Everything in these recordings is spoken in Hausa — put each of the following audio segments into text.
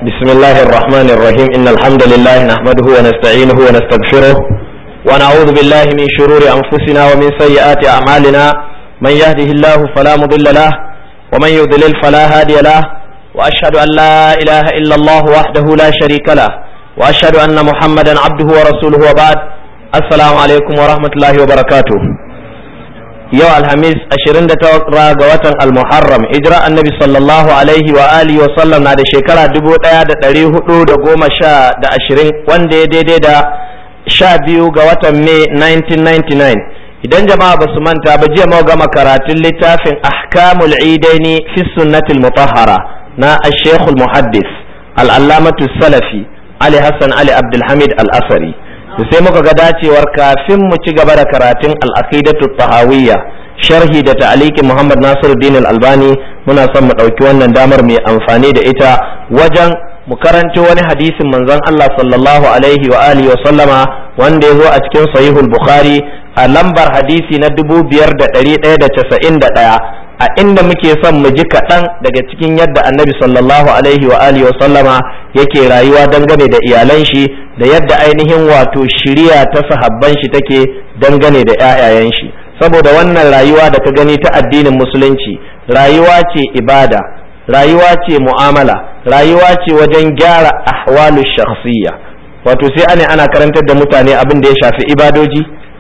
بسم الله الرحمن الرحيم إن الحمد لله نحمده ونستعينه ونستغفره ونعوذ بالله من شرور أنفسنا ومن سيئات أعمالنا من يهده الله فلا مضل له ومن يضلل فلا هادي له وأشهد أن لا إله إلا الله وحده لا شريك له وأشهد أن محمدا عبده ورسوله وبعد السلام عليكم ورحمة الله وبركاته yau alhamis 29 ga watan almuharram hijira annabi sallallahu alaihi wa alihi wa sallam na da shekara 1420 wanda ya daidai da 12 ga watan mai 1999 idan jama'a ba su manta ba jiya mu gama karatun littafin ahkamul idaini fi sunnatil mutahhara na ash-shaykh al-muhaddis al-allamatu salafi ali hassan ali abdul hamid al-asari sai muka ga dacewar kafin mu ci gaba da karatun al-aqidatu tahawiyya sharhi da ta'liqin Muhammad Nasiruddin al-Albani muna son mu dauki wannan damar mai amfani da ita wajen mu karanto wani hadisin manzon Allah sallallahu alaihi wa alihi wa sallama wanda yazo a cikin sahihul bukhari a lambar hadisi na 5191 a inda muke son mu ji kaɗan daga cikin yadda annabi sallallahu alaihi wa alihi wa sallama yake rayuwa dangane da iyalan shi da yadda ainihin wato shiriya ta sahabban shi take dangane da ƴaƴayen shi saboda wannan rayuwa da ka gani ta addinin musulunci rayuwa ce ibada rayuwa ce mu'amala rayuwa ce wajen gyara ahwalu shakhsiyya wato sai ana karantar da mutane abin da ya shafi ibadoji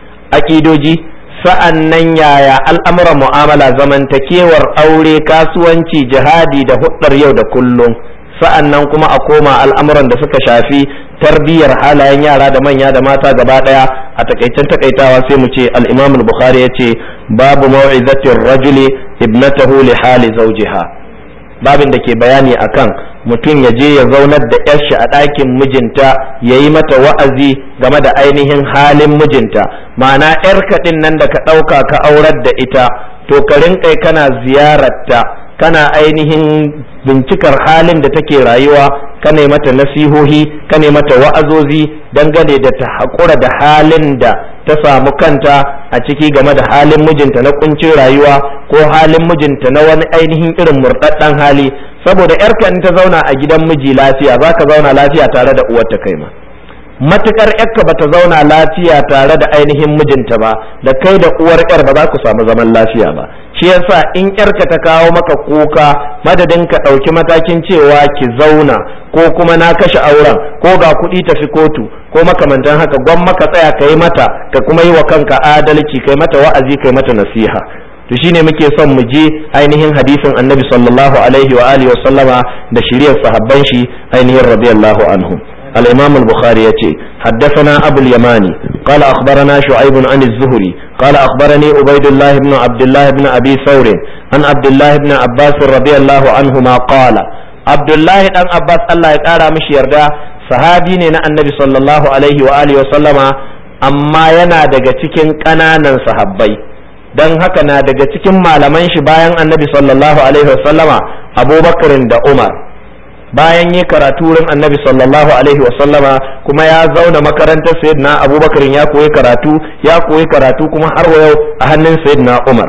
aqidoji sa'an nan yaya al'amuran mu'amala zamantakewar aure kasuwanci jihadi da huɗar yau da kullum sa'an nan kuma a koma al'amuran da suka shafi tarbiyyar halayen yara da manya da mata gaba ɗaya a takaicen takaitawa sai mu ce al-imam al-bukhari ya ce babu mau'izatir rajuli ibnatahu li hali zawjiha babin da ke bayani akan mutum ya je ya zaunar da yar shi a ɗakin mijinta ya yi mata wa'azi game da ainihin halin mijinta ma'ana yar kaɗin nan da ka ɗauka ka aurar da ita to ka rinƙai kana ziyararta kana ainihin bincikar halin da take rayuwa kana yi mata nasihohi kana yi mata wa'azozi dangane da ta haƙura da halin da ta samu kanta a ciki game da halin mijinta na kuncin rayuwa ko halin mijinta na wani ainihin irin murɗaɗɗen hali saboda yarka in ta zauna a gidan miji lafiya za ka zauna lafiya tare da uwarta kai ma matukar yarka ba ta zauna lafiya tare da ainihin mijinta ba da kai da uwar yar ba za ku samu zaman lafiya ba shi yasa in yarka ta kawo maka kuka madadin ka ɗauki matakin cewa ki zauna ko kuma na kashe auren ko ga kuɗi tafi kotu ko makamantan haka gwamma ka tsaya ka yi mata ka kuma yi wa kanka adalci kai mata wa'azi kai mata nasiha to shine muke son mu je ainihin hadisin annabi sallallahu alaihi wa alihi wa sallama da shiriyar sahabban shi ainihin radiyallahu anhum al-imam al-bukhari yace haddathana abu al-yamani qala akhbarana shu'aib an az-zuhri qala akhbarani ubaydullah ibn abdullah ibn abi thawr an abdullah ibn abbas radiyallahu anhuma qala abdullah dan abbas Allah ya kara mishi yarda sahabi ne na annabi sallallahu alaihi wa alihi wa sallama amma yana daga cikin kananan sahabbai dan haka na daga cikin malaman shi bayan annabi sallallahu alaihi wasallama abubakar da umar bayan yi karatu wurin annabi sallallahu alaihi wasallama kuma ya zauna makarantar sayyidina abubakar ya koyi karatu kuma har yau a hannun sayyidina umar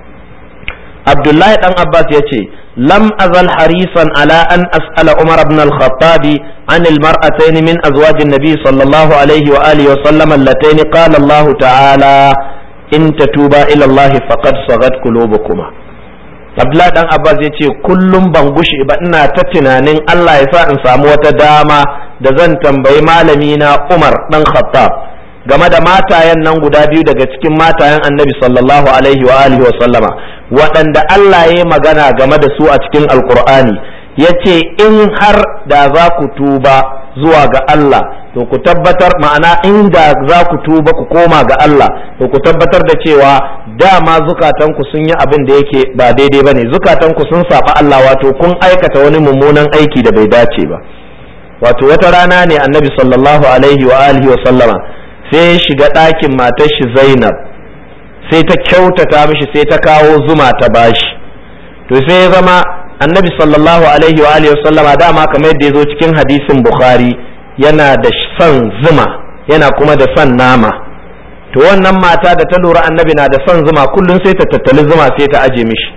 abdullahi dan abbas ya ce lam azal harisan ala an as'ala umar ibn al-khattab an al-mar'atayn min azwajin nabi sallallahu alaihi wa alihi wasallama allatayn qala Allah ta'ala in tatuba ila Allah faqad sagat qulubukuma Abdullah dan Abbas yace kullum ban gushi ba ina ta tunanin Allah ya sa in samu wata dama da zan tambayi malami na Umar dan Khattab game da matayen nan guda biyu daga cikin matayen Annabi sallallahu alaihi wa alihi wa sallama waɗanda Allah ya magana game da su a cikin Alqur'ani yace in har da za ku tuba zuwa ga Allah to ku tabbatar ma'ana inda za ku tuba ku koma ga Allah to ku tabbatar da cewa dama zukatanku sun yi abin da yake ba daidai bane zukatanku sun saba Allah wato kun aikata wani mummunan aiki da bai dace ba wato wata rana ne annabi sallallahu alaihi wa alihi wa sallama sai ya shiga ɗakin matar shi Zainab sai ta kyautata mishi sai ta kawo zuma ta bashi to sai ya zama annabi sallallahu alaihi wa alihi wa sallama dama kamar yadda ya zo cikin hadisin Bukhari yana da son zuma yana kuma da son nama to wannan mata da ta lura annabi na da son zuma kullum sai ta tattali zuma sai ta aje mishi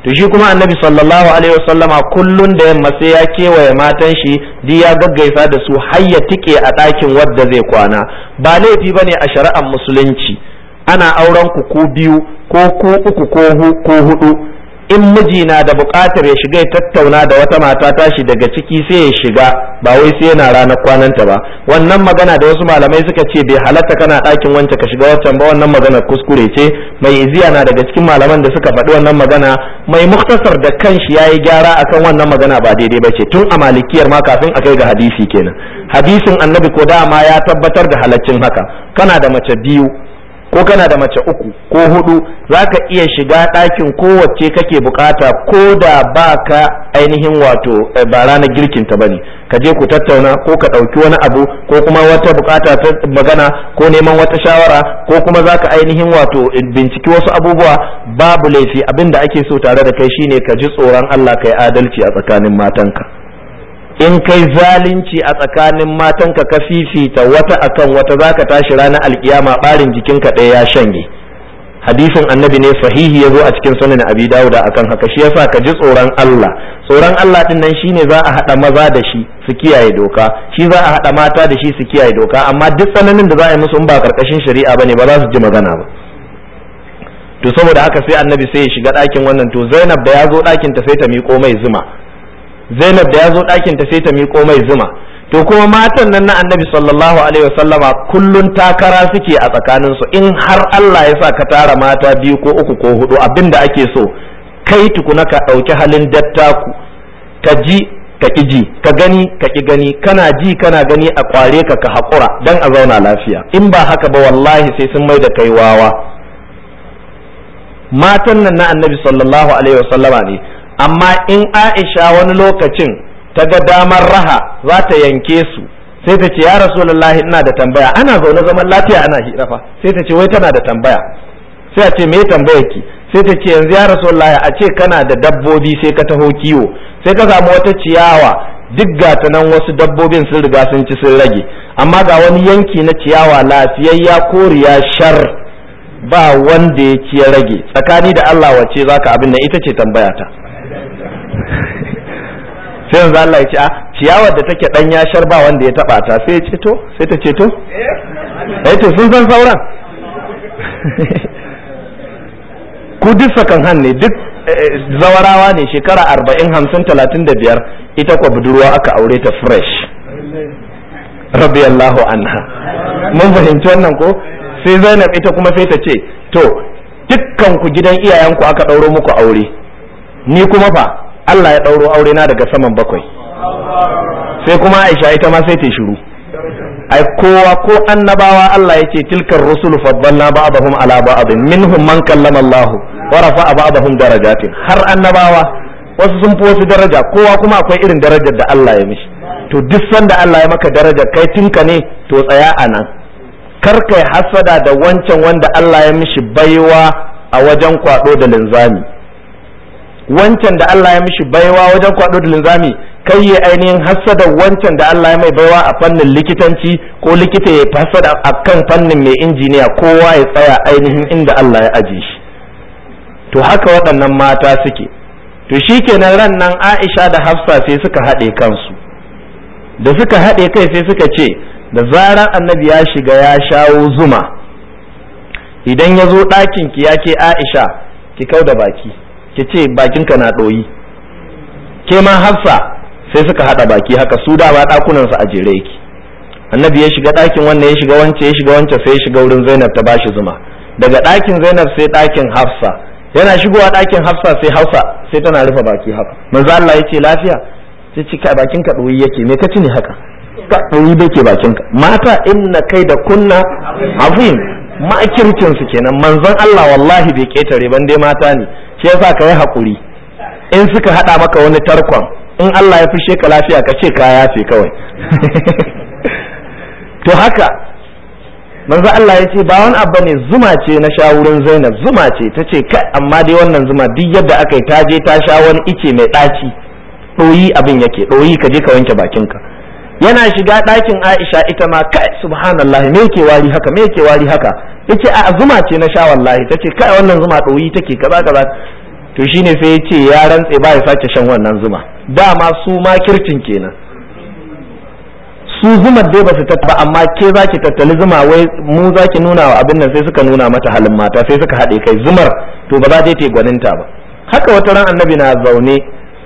to shi kuma annabi sallallahu alaihi wasallama kullun da yamma sai ya kewaye matan shi di ya gaggaisa da su har ya tike a ɗakin wadda zai kwana. Ba laifi bane a shari'ar musulunci ana auren ku biyu ko ku uku ko hudu, in miji na da buƙatar ya shiga ya tattauna da wata mata tashi daga ciki sai ya shiga, ba wai sai yana ranar kwananta ba. Wannan magana da wasu malamai suka ce bai halatta kana ɗakin wance ka shiga waccan ba, wannan magana kuskure ce. Mai iziya na daga cikin malaman da suka faɗi wannan magana. Mai muktasar da kanshi yayi gyara akan wannan magana ba daidai ba ce, tun a malikiyar ma kafin a kai ga hadisi kenan. Hadisin annabi ko dama ya tabbatar da halaccin haka. Kana da mace biyu ko kana da mace uku ko hudu, zaka iya shiga ɗakin kowace kake bukata ko da baka ainihin wato ba ranar girkin ta bane, ka je ku tattauna ko ka ɗauki wani abu ko kuma wata bukata ta magana ko neman wata shawara ko kuma zaka ainihin wato binciki wasu abubuwa, babu laifi. Abin da ake so tare da kai shine ka ji tsoron Allah, kai adalci a tsakanin matanka. In kai zalunci a tsakanin matanka ka fifita wata akan wata, zaka tashi ranar alkiyama barin jikinka ɗaya ya shanye. Hadisin annabi ne sahihi ya zo a cikin sunan Abi Dawud akan haka. Shi yasa ka ji tsoron Allah. Tsoron Allah din nan shine za a haɗa maza da shi su kiyaye doka, shi za a haɗa mata da shi su kiyaye doka, amma duk tsananin da za a yi musu in ba karkashin shari'a bane ba za su ji magana ba. To saboda haka sai annabi sai ya shiga ɗakin wannan, to Zainab da ya zo ɗakin ta sai ta miƙo mai zuma. Zainab da ya zo ɗakin ta sai ta miƙo mai zuma. To kuma matan nan na annabi sallallahu alaihi wasallama kullun takara suke a tsakaninsu. In har Allah ya sa ka tara mata biyu ko uku ko hudu, abin da ake so kai tukuna ka ɗauki halin dattaku, ka ji ka ƙi ji, ka gani ka ƙi gani, kana ji kana gani a ƙware ka haƙura don a zauna lafiya. In ba haka ba wallahi sai sun mai da kai wawa. Matan nan na annabi sallallahu alaihi wasallama ne, amma in Aisha wani lokacin ta ga damar raha za ta yanke su, sai ta ce ya Rasulullahi ina da tambaya. Ana zaune zaman lafiya ana hira fa, sai ta ce wai tana da tambaya. Sai a ce me tambayar ki? Sai ta ce yanzu ya Rasulullahi a ce kana da dabbobi sai ka taho kiwo, sai ka samu wata ciyawa duk gata nan wasu dabbobin sun riga sun ci sun rage, amma ga wani yanki na ciyawa lafiyayya koriya shar ba wanda ya ci ya rage. Tsakani da Allah wace zaka abin nan? Ita ce tambaya ta. Sai yanzu Allah ya ce a ciyawar da take dan yashar ba wanda ya taba ta, sai ya ce to, sai ta ce to to sun san sauran. Ku duk sakan hanne, duk zawarawa ne, shekara 40 50 35, ita kwa budurwa aka aure ta fresh. Radiyallahu anha. Mun fahimci wannan ko? Sai Zainab ita kuma sai ta ce to dukkan ku gidan iyayenku aka ɗauro muku aure, ni kuma fa Allah ya ɗauro aure na daga saman bakwai. Sai kuma Aisha ita ma sai ta shiru. Ai kowa ko annabawa Allah ya ce tilkar rusulu faddalna ba'dahum ala ba'din minhum man kallama Allah wa rafa'a ba'dahum darajatin. Har annabawa wasu sun fi wasu daraja, kowa kuma akwai irin darajar da Allah ya mishi. To duk sanda Allah ya maka daraja kai tinka ne, to tsaya a nan. Kar kai hasada da wancan wanda Allah ya mishi baiwa a wajen kwado da linzami. Wancan da Allah ya mishi baiwa wajen kwado da linzami, kai ya ainihin hasada wancan da Allah ya mai baiwa a fannin likitanci, ko likita ya hasada a kan fannin mai injiniya. Kowa ya tsaya ainihin inda Allah ya aje shi. To haka waɗannan mata suke. To shikenan ran nan Aisha da Hafsa sai suka haɗe kansu. Da suka haɗe kai sai suka ce da zarar annabi ya shiga ya shawo zuma, idan ya zo ɗakin ki ya ke Aisha ki kau da baki, ki ce bakinka na ɗoyi. Ke ma Hafsa sai suka haɗa baki haka, su dama ɗakunansu a jere yake. Annabi ya shiga ɗakin wannan, ya shiga wance, ya shiga wance, sai ya shiga wurin Zainab ta bashi zuma. Daga ɗakin Zainab sai ɗakin Hafsa, yana shigowa ɗakin Hafsa sai Hafsa sai tana rufe baki haka. Manzo Allah ya ce lafiya? Sai ce kai bakinka ɗoyi yake, me ka ci ne haka? Ka ɗoyi bai ke bakinka. Mata inna kai da kunna azim, ma'akircin su kenan. Manzon Allah wallahi bai ketare ban dai mata ne. Shi yasa ka yi haƙuri. In suka haɗa maka wani tarkon, in Allah ya fishe ka lafiya ka ce ka yafe kawai. To haka manzo Allah ya ce ba wani abu ne, zuma ce na sha wurin Zainab, zuma ce. Ta ce kai amma dai wannan zuma duk yadda aka yi ta je ta sha wani ice mai ɗaci, ɗoyi abin yake, ɗoyi ka je ka wanke bakinka. Yana shiga ɗakin Aisha ita ma kai subhanallahi me yake wari haka, me yake wari haka? Yace a zuma ce na sha wallahi. Tace kai wannan zuma ɗoyi take kaza kaza. to shine sai ya ce ya rantse ba ya sake shan wannan zuma. Dama su ma kircin kenan, su zumar dai ba su tattaba, amma ke za ki tattali zuma wai mu za ki nuna wa abin nan, sai suka nuna mata halin mata, sai suka haɗe kai zumar to ba za ta yi gwaninta ba. Haka wata ran annabi na zaune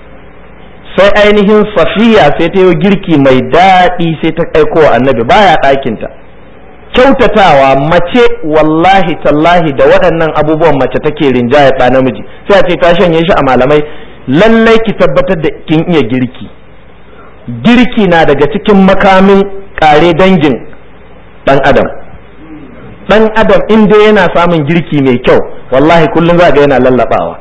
sai ainihin Safiya sai ta yi girki mai daɗi sai ta aiko wa annabi, baya ɗakinta. Kyautatawa mace wallahi tallahi da waɗannan abubuwan mace take rinjaya ɗa namiji, sai a ce ta shanye shi a malamai. Lallai ki tabbatar da kin iya girki. Girki na daga cikin makamin kare dangin ɗan adam. Ɗan adam in dai yana samun girki mai kyau wallahi kullum za ga yana lallaɓawa.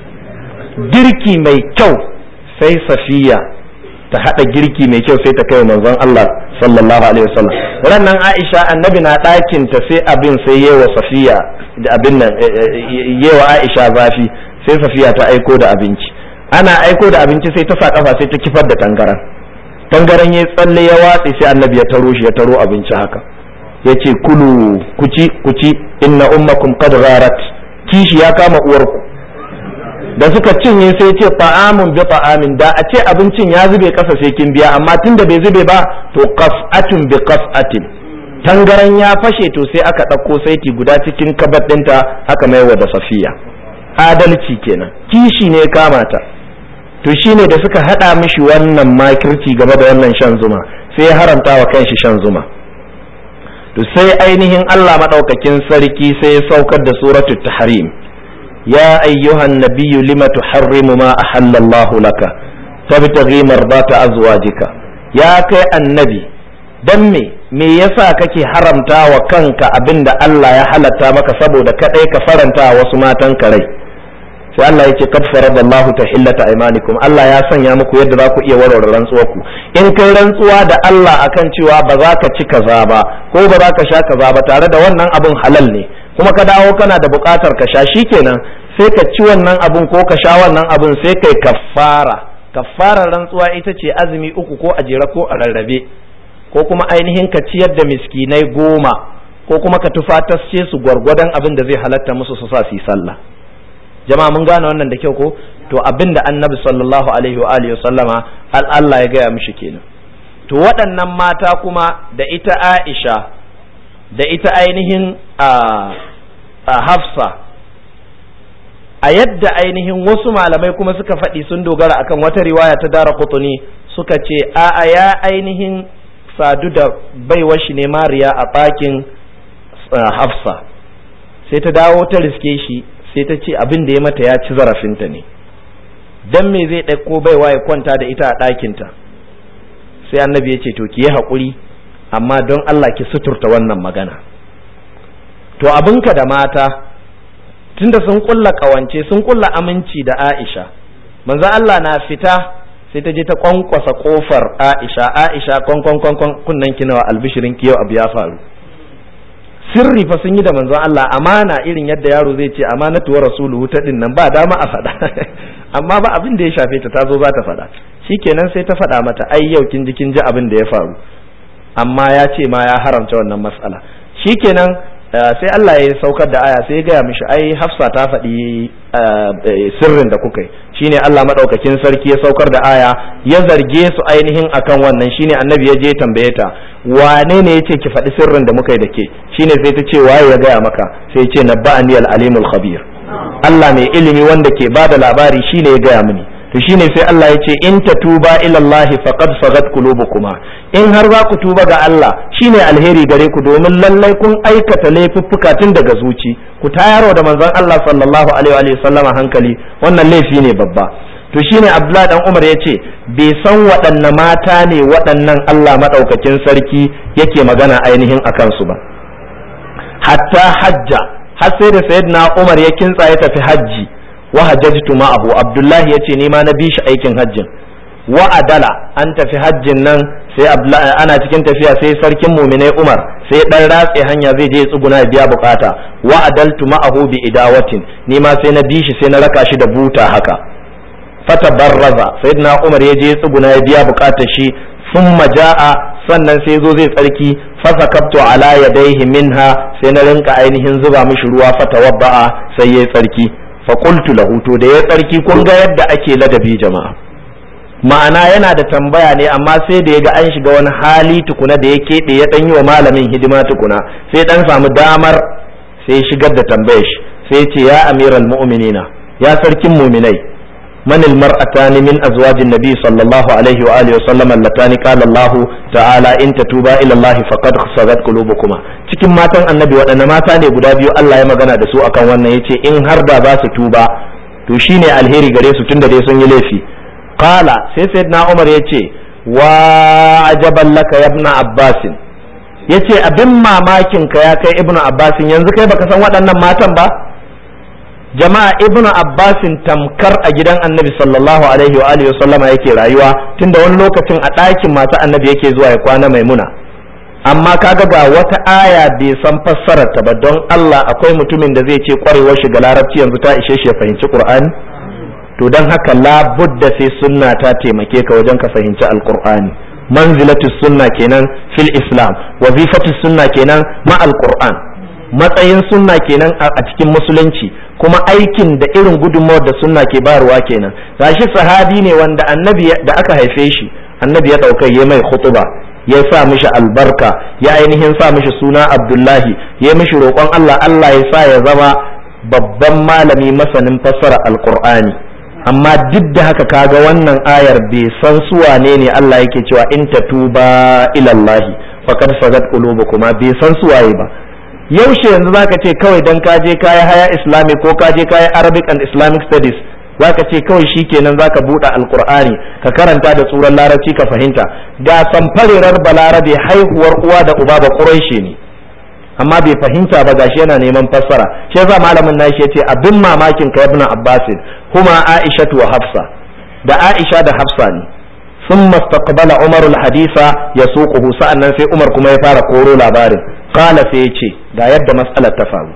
Girki mai kyau sai Safiya ta haɗa girki mai kyau sai ta kai manzon Allah sallallahu alaihi wasallam. Rannan Aisha annabi na ɗakin ta sai abin sai yewa Safiya da abin nan yewa Aisha zafi, sai Safiya ta aiko da abinci. Ana aiko da abinci sai ta sa kafa sai ta kifar da tangaran ya tsalle ya watsi, sai annabi ya taro shi, ya taro abinci haka yace kulu kuci inna ummakum qad gharat, kishi ya kama uwarku. Da suka cinye sai ce ta'amun bi ta'amin, da a ce abincin ya zube kasa sai kin biya, amma tunda bai zube ba to qas'atun bi qas'atin, tangaran ya fashe to sai aka ɗauko saiti guda cikin kabar ɗinta aka maiwa da Safiya. Adalci kenan, kishi ne kama ta. To shine da suka hada mishi wannan makirci game da wannan shan zuma, sai ya haramta wa kanshi shan zuma. To sai ainihin Allah madaukakin sarki sai ya saukar da suratul tahrim, ya ayyuhan nabiyyu lima tuharrimu ma ahallallahu laka tabtaghi mardata azwajika. Ya kai annabi, dan me yasa kake haramta wa kanka abinda Allah ya halatta maka saboda kadai ka faranta wasu matan ka rai? Sai Allah ya ce kad faradallahu tahillata aymanikum, Allah ya sanya muku yadda za ku iya warware rantsuwarku. In kai rantsuwa da Allah akan cewa ba za ka ci kaza ba ko ba za ka sha kaza ba tare da wannan abun halal ne, kuma ka dawo kana da buƙatar ka sha, shikenan sai ka ci wannan abun ko ka sha wannan abun sai kai kaffara. Kaffarar rantsuwa ita ce azumi 3 ko a jere ko a rarrabe, ko kuma ainihin ka ciyar da miskinai 10, ko kuma ka tufatasce su gwargwadon abin da zai halatta musu su sa su yi sallah. Jama'a mun gane wannan da kyau ko? To abin da annabi sallallahu alaihi wa alihi sallama Allah ya gaya mishi kenan. To waɗannan mata kuma da ita Aisha da ita ainihin Hafsa, a yadda ainihin wasu malamai kuma suka faɗi sun dogara akan wata riwaya ta Daraqutni, suka ce a'a ya ainihin sadu da baiwar shi ne Mariya a ɗakin Hafsa, sai ta dawo ta riske shi sai ta ce abin da ya mata ya ci zarafinta ne, dan me zai ɗauko baiwa ya kwanta da ita a ɗakinta. Sai annabi ya ce to ki yi haƙuri, amma don Allah ki suturta wannan magana. To abinka da mata tunda sun kulla ƙawance, sun kulla aminci da Aisha, manzo Allah na fita sai ta je ta kwankwasa kofar Aisha kwankwan kunnan ki nawa, albishirin ki yau abu ya faru. Sirri fa sun yi da manzon Allah, amana irin yadda yaro zai ce amanatu wa rasuluhu ta din nan ba dama a faɗa amma ba abin da ya shafe ta zo za ta faɗa. Shikenan sai ta faɗa mata ai yau kin ji abin da ya faru, amma ya ce ma ya haramta wannan mas'ala. Shikenan sai Allah ya saukar da aya sai ya gaya mishi ai Hafsa ta faɗi sirrin da kuka yi. Shine Allah madaukakin sarki ya saukar da aya ya zarge su ainihin akan wannan. Shine annabi ya je tambaye ta, wane ne yace ki faɗi sirrin da muka yi da ke? Shine sai ta ce waye ya gaya maka? Sai ya ce nabba'ani al-alimul khabir, Allah mai ilimi wanda ke bada labari shine ya gaya mini. To shine sai Allah ya ce in tatuba ila Allah faqad sagat qulubukuma, in har za ku tuba ga Allah shine alheri gare ku, domin lallai kun aikata laifuffuka tun daga zuci. Ku tayarwa da manzon Allah sallallahu alaihi wa sallama hankali, wannan laifi ne babba. To shine Abdullah dan Umar ya ce bai san waɗanne mata ne waɗannan Allah madaukakin sarki yake magana ainihin akan su ba. Hatta hajja, har sai da sayyidina Umar ya kintsa ya tafi hajji, wa hajjatu ma'ahu, Abdullahi yace ni ma na bi shi aikin hajjin. Wa adala, an tafi hajjin nan sai ana cikin tafiya sai sarkin mu'minai Umar sai dan ratse hanya zai je ya tsuguna ya biya bukata. Wa adaltu ma'ahu bi idawatin, ni ma sai na bi shi sai na raka shi da buta haka. Fatabarraza, sayyidina Umar ya je ya tsuguna ya biya bukatar shi, thumma jaa, sannan sai zo zai tsarki, fasakabtu ala yadayhi minha, sai na rinka ainihin zuba mishi ruwa, fatawabba'a sai yayi tsarki. fa qultu lahu, to da ya tsarki kun ga yadda ake ladabi jama'a, ma'ana yana da tambaya ne amma sai da ya ga an shiga wani hali tukuna da ya keɓe ya ɗan yi wa malamin hidima tukuna sai ɗan samu damar sai shigar da tambayar shi sai ce ya amiral mu'minina, ya sarkin muminai, man almar'atani min azwajin nabi sallallahu alaihi wa alihi wa sallam allatani qala Allah ta'ala in tatuba ila Allah faqad sagat qulubukuma, cikin matan annabi waɗanne mata ne guda biyu Allah ya magana da su akan wannan, yace in har da za su tuba to shine alheri gare su tunda dai sun yi laifi. Qala, sai sayyidina Umar yace wa ajaban laka ya ibn Abbas, yace abin mamakin ka ya kai ibnu Abbas, yanzu kai baka san waɗannan matan ba? Jama'a ibnu Abbas tamkar a gidan annabi sallallahu alaihi wa alihi wasallama yake rayuwa, tunda wani lokacin a ɗakin mata annabi yake zuwa ya kwana Maimuna. Amma kaga ga wata aya bai san fassarar ta ba, don Allah akwai mutumin da zai ce kwarewar shi ga larabci yanzu ta ishe shi ya fahimci Qur'ani? To don haka labudda sai sunna ta taimake ka wajen ka fahimci alqur'ani. Manzilatu sunna kenan fil islam, wazifatu sunna kenan ma alqur'an, matsayin sunna kenan a cikin musulunci, kuma aikin da irin gudunmawar da sunna ke bayarwa kenan. Gashi sahabi ne wanda annabi da aka haife shi annabi ya dauka ya mai khutuba, ya sa mishi albarka, ya ainihin sa mishi suna Abdullahi, ya mishi roƙon Allah ya sa ya zama babban malami masanin fassara alqur'ani. Amma duk da haka kaga wannan ayar bai san su wane ne Allah yake cewa in tatuba ila Allah faqad sagat qulubukuma, bai san su waye ba. Yaushe yanzu zaka ce kawai dan ka je kai haya islamic ko ka je kai Arabic and Islamic studies zaka ce kawai shikenan zaka buɗe alqur'ani ka karanta da tsuran larabci ka fahimta? Ga samfarerar balarabe haihuwar uwa da uba ba quraishi ne amma bai fahimta ba, gashi yana neman fassara. shi yasa malamin nashi yace abin mamakin ka ibn Abbas kuma Aisha wa Hafsa, da Aisha da Hafsa ne. ثم استقبل عمر الحديث يسوقه, sa'annan sai Umar kuma ya fara koro labarin. Qala sai yace ga yadda mas'alar ta faru.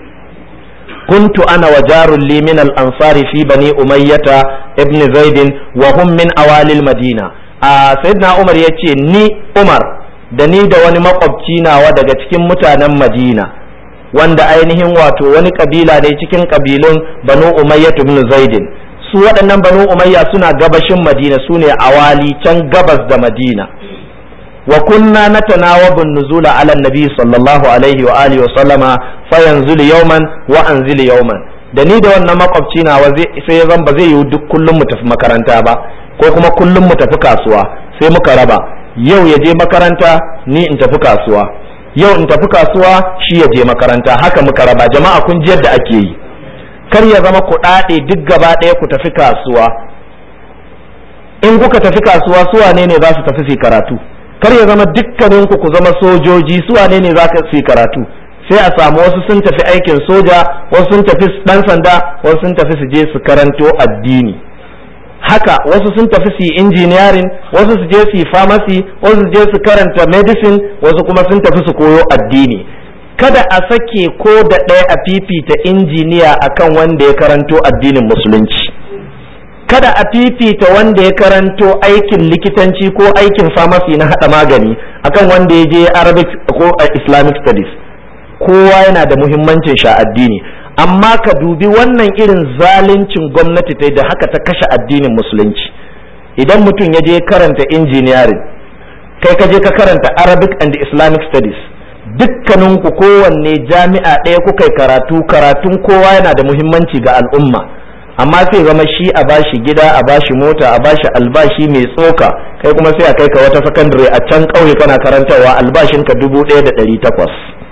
kuntu ana wa jarun li min al-ansar fi bani umayyah ibn zaid wa hum min awalil madina. Sayyidina Umar yace ni Umar da ni da wani makwabci nawa daga cikin mutanen Madina, wanda ainihin wato wani kabila ne cikin kabilun banu umayyah ibn zaid. Su waɗannan banu umayya suna gabashin Madina, su ne awali can gabas da Madina. wa kunna natanawabu nuzula ala nabi sallallahu alaihi wa alihi wa sallama fa yanzulu yawman wa anzilu yawman. Da ni da wannan makwabci na sai ya zan ba zai yi duk kullum mu tafi makaranta ba, ko kuma kullum mu tafi kasuwa, sai muka raba, yau ya je makaranta ni in tafi kasuwa, yau in tafi kasuwa shi ya je makaranta, haka muka raba. Jama'a kun ji yadda ake yi, kar ya zama ku ɗaɗe duk gaba ɗaya ku tafi kasuwa. In kuka tafi kasuwa su wane ne za su tafi su karatu? Kar ya zama dukkaninku ku zama sojoji, su wane ne za su karatu? Sai a samu wasu sun tafi aikin soja, wasu sun tafi ɗan sanda, wasu sun tafi su je su karanto addini. Haka wasu sun tafi su yi engineering, wasu su je su yi pharmacy, wasu su je su karanta medicine, wasu kuma sun tafi su koyo addini. Kada a sake ko da ɗaya a fifita injiniya akan wanda ya karanto addinin musulunci. Kada a fifita wanda ya karanto aikin likitanci ko aikin pharmacy na haɗa magani akan wanda ya je Arabic ko Islamic studies. Kowa yana da muhimmancin sha addini, amma ka dubi wannan irin zaluncin gwamnati ta da haka ta kashe addinin musulunci. Idan mutum ya je karanta engineering, kai ka je ka karanta Arabic and Islamic studies, dukkaninku kowanne jami'a ɗaya kuka yi karatun kowa yana da muhimmanci ga al'umma, amma sai zama shi a bashi gida, a bashi mota, a bashi albashi mai tsoka, kai kuma sai a kai ka wata sakandare a can ƙauye kana karantarwa albashinka 1,800.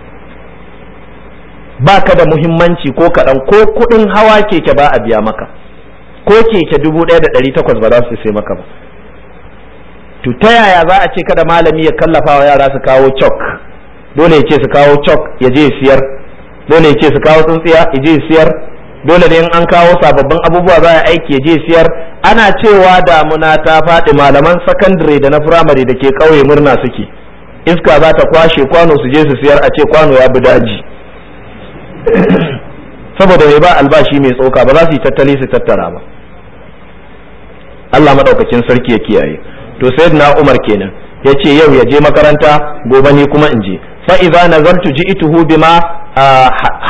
ba ka da muhimmanci ko kaɗan, ko kuɗin hawa keke ba a biya maka, ko keke 1,800 ba za su sai maka ba. To ta yaya za a ce kada malami ya kallafa wa yara su kawo chalk? Dole ya ce su kawo chalk ya je siyar, dole ya ce su kawo tsuntsiya ya je siyar, dole ne in an kawo sababbin abubuwa za a aiki ya je siyar. Ana cewa damuna ta faɗi, malaman sakandare da na firamare da ke ƙauye murna suke, iska za ta kwashe kwano su je su siyar, a ce kwano ya bi daji. Saboda mai ba albashi mai tsoka, ba za su yi tattali su tattara ba. Allah madaukakin sarki ya kiyaye. To sayyidina Umar kenan yace yau ya je makaranta, gobe ni kuma in je. fa idza nazartu ji'tuhu bima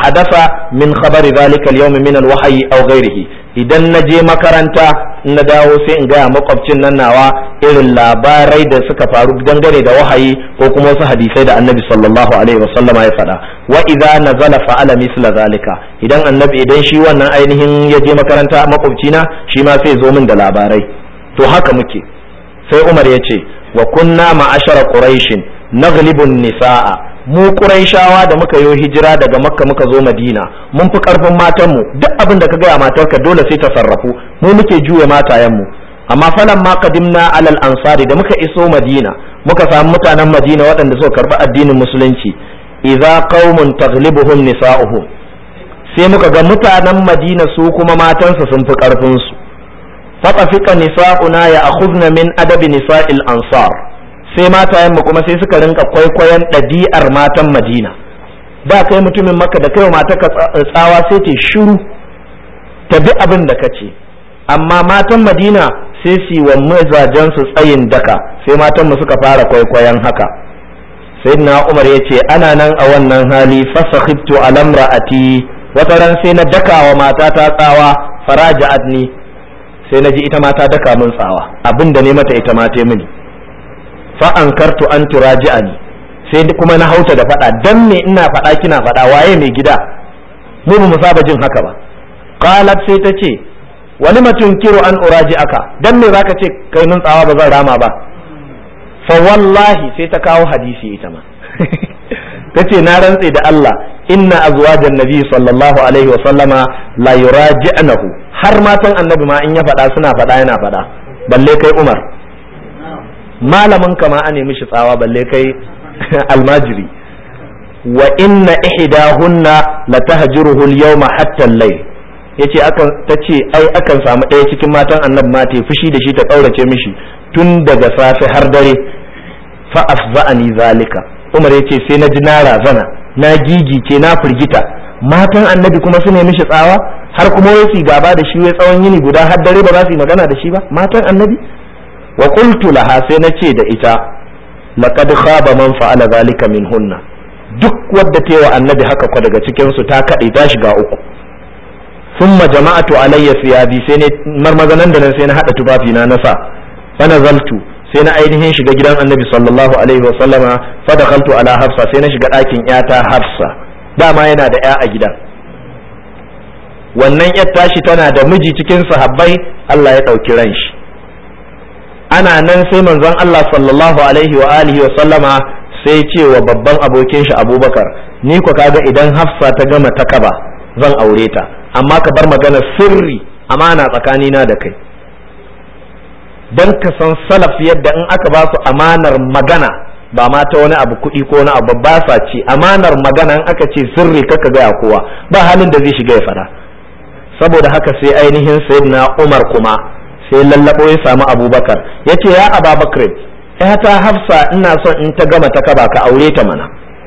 hadatha min khabari dhalika al-yawm min al-wahyi aw ghayrihi idan na je makaranta na dawo sai in gaya makwabcin nan nawa irin labarai da suka faru dangane da wahayi ko kuma wasu hadisai da annabi sallallahu alaihi wasallama ya faɗa wa idza nazala fa'ala misla zalika idan shi wannan ainihin ya je makaranta makwabcina shi ma sai zo min da labarai to haka muke sai Umar ya ce wa kunna ma'ashara quraishin naglibun nisaa mu quraishawa da muka yi hijira daga makka muka zo madina mun fi karfin matanmu duk abin da ka gaya matarka dole sai ta sarrafu mu muke juya matayenmu amma falan ma qadimna alal ansari da muka iso madina muka samu mutanen madina waɗanda suka karɓi addinin musulunci idza qaumun taghlibuhum nisa'uhum sai muka ga mutanen madina su kuma matansa sun fi karfin su fatafika nisa'una ya akhudna min adabi nisa'il ansar sai matayenmu kuma sai suka rinka kwaikwayon ɗabi'ar matan madina da kai mutumin maka da kai mata ka tsawa sai ta shiru ta bi abin da ka ce amma matan madina sai su wa mazajen su tsayin daka sai matan mu suka fara kwaikwayon haka sayyidina Umar ya ce ana nan a wannan hali fasakhibtu alamra'ati wata ran sai na daka wa mata ta tsawa faraja'atni sai na ji ita ma ta daka min tsawa abinda ne mata ita ma ta mini fa ankartu an turaji'ani sai kuma na hauta da fada dan me ina fada kina fada waye mai gida mu ba mu saba jin haka ba qalat sai ta ce walima tunkiru an uraji'aka dan me zaka ce kai nun tsawa ba zan rama ba fa wallahi sai ta kawo hadisi ita ma tace na rantse da Allah inna azwajan nabi sallallahu alaihi wa sallama la yuraji'nahu har matan annabi ma in ya fada suna fada yana fada balle kai Umar malamin kama a nemi shi tsawa balle kai almajiri wa inna ihdahunna la tahjuruhu al-yawma hatta al-layl yace akan samu ɗaya cikin matan annabi ma ta fushi da shi ta kaurace mishi tun daga safe har dare fa afza'ani zalika Umar yace sai na ji na razana na gigice na firgita matan annabi kuma su nemi shi tsawa har kuma wai gaba da shi wai tsawon yini guda har dare ba za su yi magana da shi ba matan annabi wa qultu laha sai nace da ita laqad khaba man fa'ala zalika minhunna duk wadda ta wa annabi haka ko daga cikin su ta kade ta shiga uku thumma jama'atu alayya siyabi sai ne marmazanan da nan sai na hada tufafi na nasa fa nazaltu sai na ainihin shiga gidan annabi sallallahu alaihi wa sallama fa dakhaltu ala hafsa sai na shiga dakin yata hafsa dama yana da ya a gidan wannan yar tashi tana da miji cikin sahabbai Allah ya dauki ran shi ana nan sai manzon Allah sallallahu alaihi wa alihi wa sallama sai ce wa babban abokin shi Abubakar ni ko kaga idan Hafsa ta gama takaba zan aure ta amma ka bar magana sirri amana tsakanina da kai dan ka san salaf yadda in aka ba su amanar magana ba ma ta wani abu kuɗi ko wani abu ba sa ce amanar magana in aka ce sirri kaka ga kowa ba halin da zai shiga ya fada saboda haka sai ainihin sayyidina Umar kuma sai lallabo ya samu Abubakar yace ya Abubakar ta Hafsa ina son in ta gama ta kaba ka aure ta mana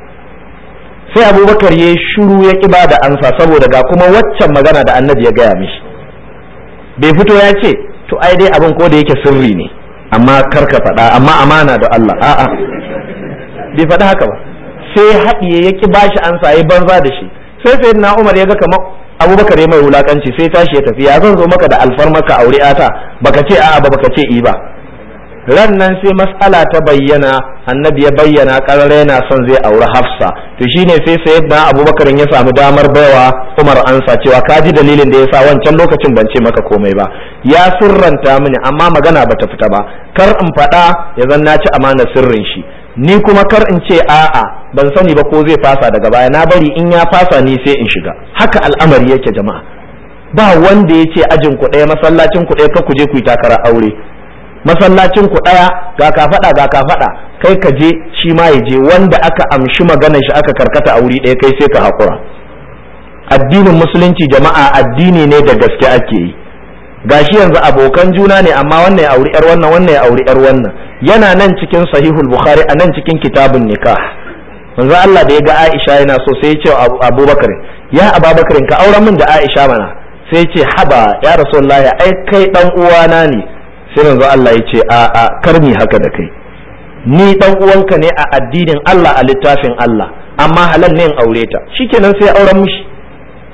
sai Abubakar ya shiru ya kiba da ansa saboda ga kuma waccan magana da Annabi ya gaya mishi bai fito ya ce to ai dai abin ko da yake sirri ne amma karka faɗa amma amana da Allah a'a bai faɗa haka ba sai haɗiye ya ki bashi ansa ya banza da shi sai sayyidina Umar ya ga kamar Abubakar ya mai wulakanci sai tashi ya tafi ya zan zo maka da alfarmaka aure ata baka ce a'a ba baka ce i ba ran nan sai mas'ala ta bayyana annabi ya bayyana karare yana son zai aure Hafsa to shine sai sayyidina Abubakar ya samu damar baiwa Umar ansa cewa ka ji dalilin da yasa wancan lokacin ban ce maka komai ba ya sirranta mini amma magana bata fita ba kar in faɗa ya zan na ci amana sirrin shi ni kuma kar in ce a'a ban sani ba ko zai fasa daga baya na bari in ya fasa ni sai in shiga haka al'amari yake jama'a ba wanda ya ce ajin ku ɗaya masallacin ku ɗaya ka ku je ku yi takara aure masallacin ku ɗaya ga ka faɗa kai ka je shi ma ya je wanda aka amshi maganar shi aka karkata a wuri ɗaya kai sai ka haƙura addinin musulunci jama'a addini ne da gaske ake yi gashi yanzu abokan juna ne amma wannan ya auri yar wannan wannan ya auri yar wannan yana nan cikin sahihul bukhari a nan cikin kitabun nikah manzo Allah da ya ga Aisha yana so sai ya ce Abubakar ya Abubakar ka auren min da Aisha mana sai ya ce haba ya Rasulullahi ai kai dan uwana ne sai manzo Allah ya ce a karmi haka da kai ni dan uwanka ne a addinin Allah a littafin Allah amma halal ne in aure ta shikenan sai auren mishi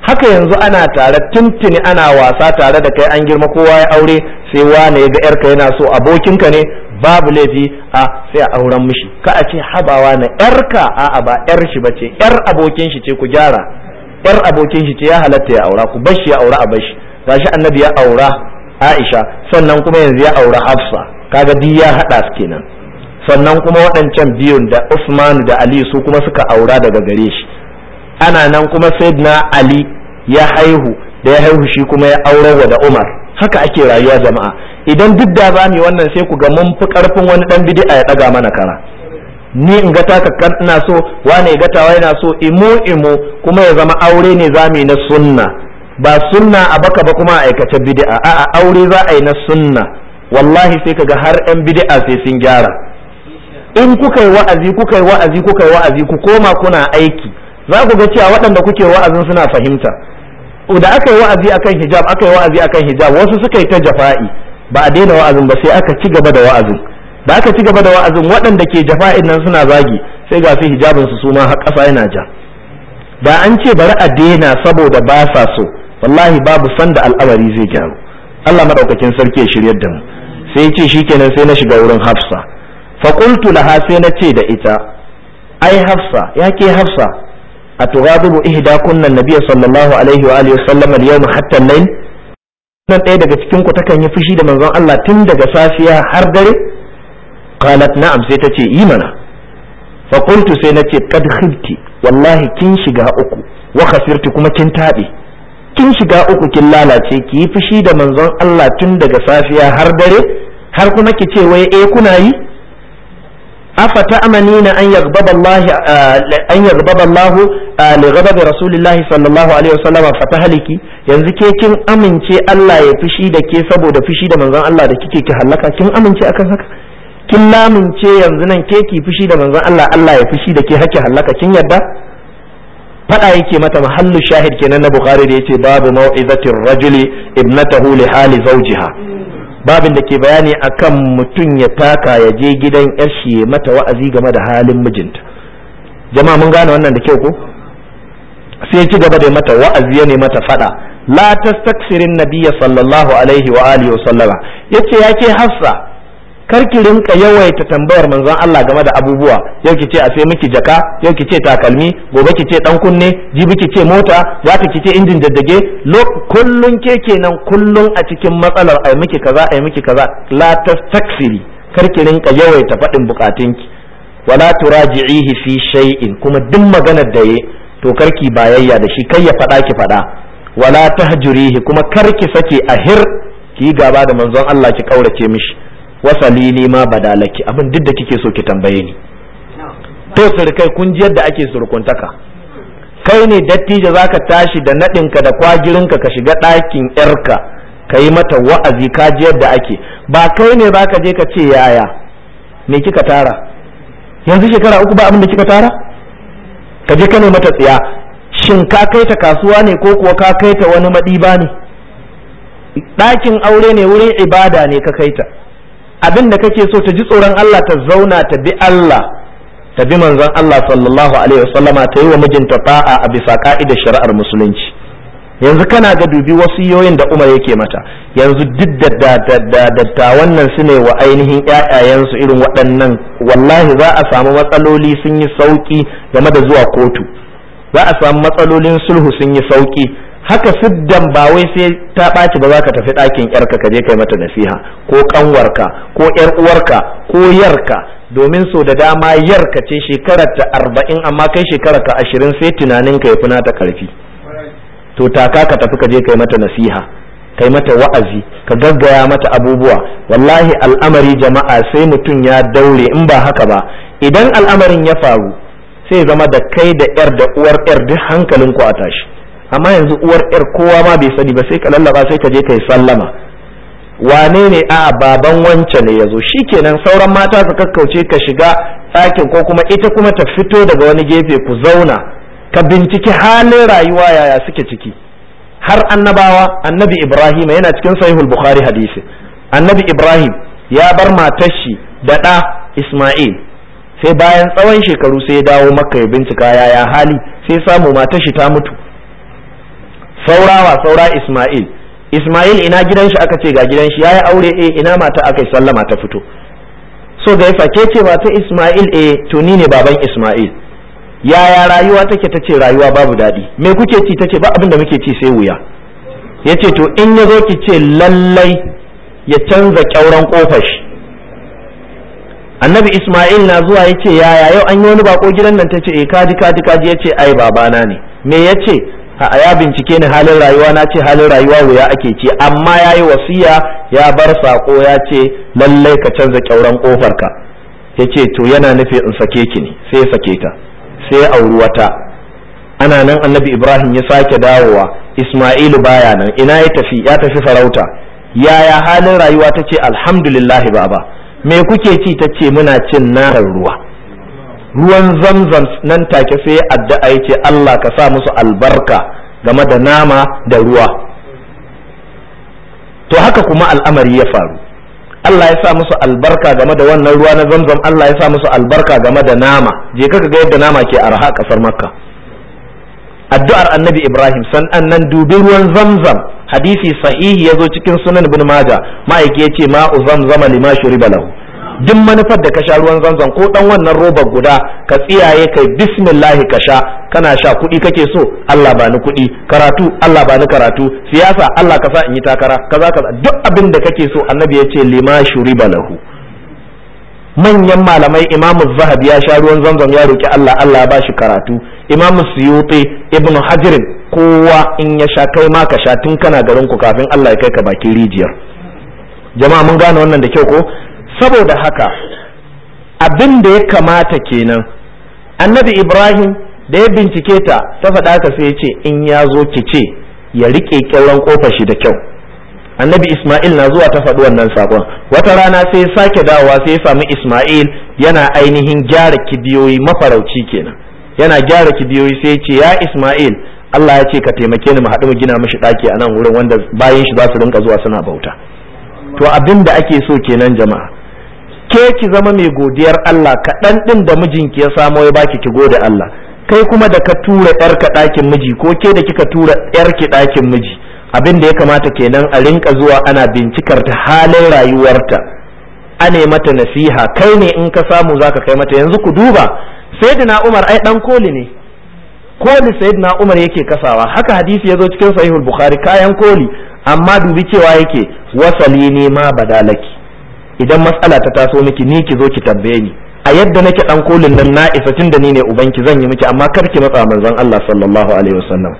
haka yanzu ana tare tuntuni ana wasa tare da kai an girma kowa ya aure sai wane ya ga yarka yana so abokinka ne babu laifi sai a auren mishi ka a ce habawa na yarka a'a ba yar shi bace yar abokin shi ce ku gyara yar abokin shi ce ya halatta ya aura ku bashi ya aura a bashi gashi annabi ya aura Aisha sannan kuma yanzu ya aura Hafsa kaga duk ya hada su kenan sannan kuma waɗancan biyun da Usman da Ali su kuma suka aura daga gare shi ana nan kuma Sayyidina Ali ya haihu da ya haihu shi kuma ya aure da Umar haka ake rayuwa jama'a idan duk da za mu wannan sai ku ga mun fi karfin wani dan bid'a ya daga mana kara ni in ga taka kan ina so wane ya gatawa yana so imu kuma ya zama aure ne zamu yi na sunna ba sunna a baka ba kuma a aikace bid'a a'a aure za a yi na sunna wallahi sai kaga har yan bid'a sai sun gyara in kuka yi wa'azi ku koma kuna aiki za ku ga cewa waɗanda kuke wa'azin suna fahimta da aka yi wa'azi akan hijab wasu suka yi ta jafa'i ba a daina wa'azin ba sai aka ci gaba da wa'azin da aka ci gaba da wa'azin waɗanda ke jafa'in nan suna zagi sai ga su hijabin su suma har ƙasa yana ja da an ce bari a daina saboda ba sa so wallahi babu sanda al'amari zai gyaru Allah madaukakin sarki ya shiryar da mu sai ce shikenan sai na shiga wurin Hafsa fa qultu laha sai na ce da ita ai Hafsa ya ke Hafsa atughabu ihdakunna an-nabiy sallallahu alaihi wa alihi wasallam al-yawm hatta al-layl nan ɗaya daga cikin ku takan yi fushi da manzon Allah tun daga safiya har dare qalat na'am sai ta ce yi mana fa qultu sai nace qad khibti wallahi kin shiga uku wa khasirti kuma kin tabe kin shiga uku kin lalace ki yi fushi da manzon Allah tun daga safiya har dare har kuma ki ce wai kuna yi afata amanina an yaghbaba Allah li ghadabi rasulillahi sallallahu alaihi wasallam fatahliki yanzu ke kin amince Allah ya fushi da ke saboda fushi da manzon Allah da kike ki halaka kin amince akan haka kin lamince yanzu nan ke ki fushi da manzon Allah ya fushi da ke hake halaka kin yadda fada yake mata mahallu shahid kenan na Bukhari da yace babu mau'izatir rajuli ibnatahu li hali zawjiha babin da ke bayani akan mutum ya taka ya je gidan yashi ya mata wa'azi game da halin mijinta jama'a mun gane wannan da kyau ko sai ya ci gaba da mata wa'azi ya ne mata fada la tastaksirin nabiyya sallallahu alaihi wa alihi wa sallama yace yake Hafsa karki rinka yawaita tambayar manzon Allah game da abubuwa yau kice a sai miki jaka yau kice takalmi gobe kice dan kunne jibi kice mota zaka kice injin daddage kullun ke kenan kullun a cikin matsalar ai miki kaza la tastaksiri karki rinka yawaita fadin bukatunki wala turaji'ihi fi shay'in kuma duk maganar da yayi to karki bayayya da shi kai ya fada ki fada wala tahjurihi kuma karki sake ahir ki gaba da manzon Allah ki kaurace mishi wasalini ma badalaki abin duk da kike so ki tambaye ni to surkai kun ji yadda ake surkuntaka kai ne dattijo zaka tashi da nadinka da kwagirinka ka shiga ɗakin yarka kai mata wa'azi ka ji yadda ake ba kai ne baka je ka ce yaya me kika tara yanzu shekara uku ba abin da kika tara ka je ka ne mata tsiya shin ka kai ta kasuwa ne ko kuwa ka kai ta wani madiba ne ɗakin aure ne wurin ibada ne ka kai ta abin da kake so ta ji tsoron Allah ta zauna ta bi Allah ta bi manzon Allah sallallahu alaihi wasallama ta yi wa mijinta ta'a a bisa ka'idar shari'ar musulunci yanzu kana ga dubi wasiyoyin da Umar yake mata yanzu duk da wannan su ne wa ainihin ƴaƴayensu irin waɗannan wallahi za a samu matsaloli sun yi sauki game da zuwa kotu za a samu matsalolin sulhu sun yi sauki haka siddan ba wai sai ta ɓaci ba za ka tafi ɗakin yarka ka je kai mata nasiha ko ƙanwarka ko ƴar uwarka ko yarka domin so da dama yarka ce shekarar ta 40 amma kai shekarar ka 20 sai tunanin ka ya fi nata ƙarfi to taka ka tafi ka je kai mata nasiha kai mata wa'azi ka gaggaya mata abubuwa wallahi al'amari jama'a sai mutum ya daure in ba haka ba idan al'amarin ya faru sai zama da kai da yar da uwar yar duk hankalin ku a tashi amma yanzu uwar yar kowa ma bai sani ba sai ka lallaba sai ka je kai sallama wane ne a baban wance ne yazo shikenan sauran mata su kakkauce ka shiga ɗakin ko kuma ita kuma ta fito daga wani gefe ku zauna ka binciki halin rayuwa yaya suke ciki har annabawa annabi Ibrahim yana cikin sahihul Bukhari hadisi annabi Ibrahim ya bar matar shi da ɗa Isma'il sai bayan tsawon shekaru sai ya dawo Makka ya bincika yaya hali sai samu matar shi ta mutu saura Isma'il. Isma'il ina gidan shi? aka ce ga gidan shi. Yayi aure? Ina mata? aka yi sallama ta fito. So ga yasa ke ce mata Isma'il? To ni ne baban Isma'il. Yaya rayuwa take? ta ce rayuwa babu daɗi. Me kuke ci? ta ce ba abin da muke ci sai wuya. Ya ce to in ya zo ki ce lallai ya canza ƙyauren ƙofar shi. Annabi Isma'il na zuwa ya ce yaya yau an yi wani bako gidan nan? ta ce kaji ya ce ai babana ne. Me ya ce? a ya bincike ni halin rayuwa, na ce halin rayuwa wuya ake ci, amma ya yi wasiya ya bar sako ya ce lallai ka canza ƙyauren ƙofarka. Ya ce to yana nufi in sake ki ne, sai ya sake ta, sai ya auri wata. Ana nan annabi Ibrahim ya sake dawowa, Isma'ilu baya nan, ina ya tafi? Ya tafi farauta. Yaya halin rayuwa? ta ce alhamdulillah baba. Me kuke ci? ta ce muna cin narar ruwa, ruwan zamzam. Nan take sai addu'a ya ce Allah ka sa musu albarka game da nama da ruwa. To haka kuma al'amari ya faru, Allah ya sa musu albarka game da wannan ruwa na zamzam, Allah ya sa musu albarka game da nama. Je ka ga yadda nama ke arha a kasar Makka. Addu'ar annabi Ibrahim, sannan nan dubi ruwan zamzam, hadisi sahihi ya zo cikin sunan ibn Majah, ma'aiki ya ce ma'u zamzama lima shuriba lahu. Duk manufar da ka sha ruwan zamzam ko dan wannan robar guda ka tsiyaye kai bismillah ka sha, kana sha kuɗi kake so, Allah ba ni kuɗi, karatu Allah ba ni karatu, siyasa Allah ka sa in yi takara, kaza kaza, duk abin da kake so annabi ya ce lima shuriba lahu. Manyan malamai Imam Zahabi ya sha ruwan zamzam ya roki Allah, Allah ya bashi karatu. Imam Suyuti, Ibn Hajar, kowa in ya sha kai ma ka sha tun kana garin ku kafin Allah ya kai ka bakin rijiyar. Jama'a mun gane wannan da kyau ko? Saboda haka abin da ya kamata kenan, annabi Ibrahim da ya bincike ta faɗa ka sai ya ce in ya zo ki ce ya riƙe ƙyauren ƙofar shi da kyau. Annabi Isma'il na zuwa ta faɗi wannan saƙon. Wata rana sai ya sake dawowa sai ya sami Isma'il yana ainihin gyara kibiyoyi, mafarauci kenan, yana gyara kibiyoyi. sai ya ce ya Isma'il, Allah ya ce ka taimake ni mu haɗu mu gina mishi ɗaki a nan wurin wanda bayan shi za su rinka zuwa suna bauta. To abin da ake so kenan jama'a, ke ki zama mai godiyar Allah, kaɗan ɗin da mijinki ya samo ya baki ki gode Allah. Kai kuma da ka tura ƴarka ɗakin miji ko ke da kika tura ƴarki ɗakin miji, abin da ya kamata kenan a rinka zuwa ana bincikar ta halin rayuwarta, ane mata nasiha. Kai ne in ka samu zaka kai mata. Yanzu ku duba Sayyidina Umar, ai dan koli ne, koli Sayyidina Umar yake kasawa, haka hadisi yazo cikin Sahihul Bukhari, kayan koli, amma dubi cewa yake wasali ne ma badalaki, idan matsala ta taso miki ni ki zo ki tambaye ni, a yadda nake dan kolin nan na isa tunda ni ne ubanki zan yi miki, amma kar ki matsa manzon Allah sallallahu alaihi wasallam.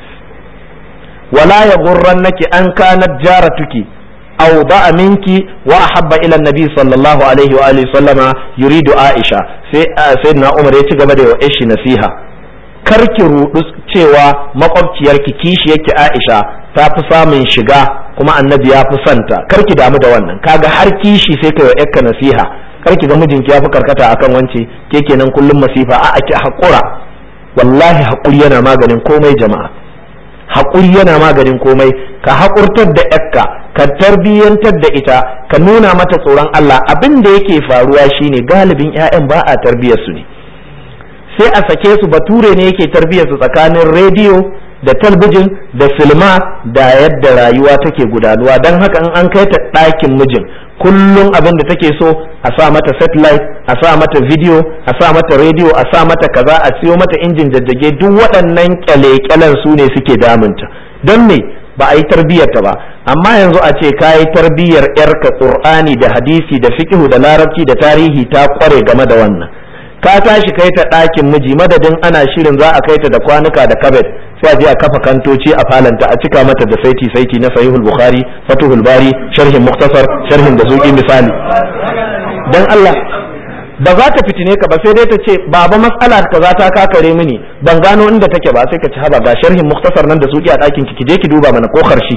wala yaghurrannaki an kanat jaratuki aw da'a minki wa ahabba ila nabi sallallahu alaihi wa alihi sallama yuridu Aisha. Sai sayyidina Umar ya ci gaba da yawa shi nasiha, kar ki rudu cewa makwabciyarki kishiyarki Aisha ta fi samun shiga kuma annabi ya fi santa, kar ki damu da wannan. Kaga har kishi sai ka yi yakka nasiha, kar ki ga mijinki ya fi karkata akan wance, ke kenan kullum masifa. A'a ki hakura, wallahi hakuri yana maganin komai jama'a, hakuri yana maganin komai. Ka hakurtar da yakka, ka tarbiyyantar da ita, ka nuna mata tsoron Allah. Abin da yake faruwa shine galibin ƴaƴan ba a tarbiyyar su ne, sai a sake su. Bature ne yake tarbiyyar su tsakanin rediyo da talbijin da silma da yadda rayuwa take gudanuwa. Don haka in an kai ta ɗakin mijin, kullum abin da take so a sa mata satellite, a sa mata video, a sa mata rediyo, a sa mata kaza, a siyo mata injin jajjage. Duk waɗannan kyale-kyalen su ne suke damunta. Don me ba a yi tarbiyyar ta ba? Amma yanzu a ce ka yi tarbiyyar yarka Qur'ani da hadisi da fiqhu da larabci da tarihi, ta kware game da wannan. Ka tashi kai ta ɗakin miji, madadin ana shirin za a kai ta da kwanuka da kabet, sai a je a kafa kantoci a falanta, a cika mata da saiti na Sahihul Bukhari, Fathul Bari, sharhin Muktasar, sharhin da zuki misali. Dan Allah, ba za ta fitine ka ba, sai dai ta ce baba mas'ala kaza ta kakare mini, ban gano inda take ba. sai ka ci haba, ga sharhin Muktasar nan da zuki a ɗakin ki je ki duba mana ko karshi.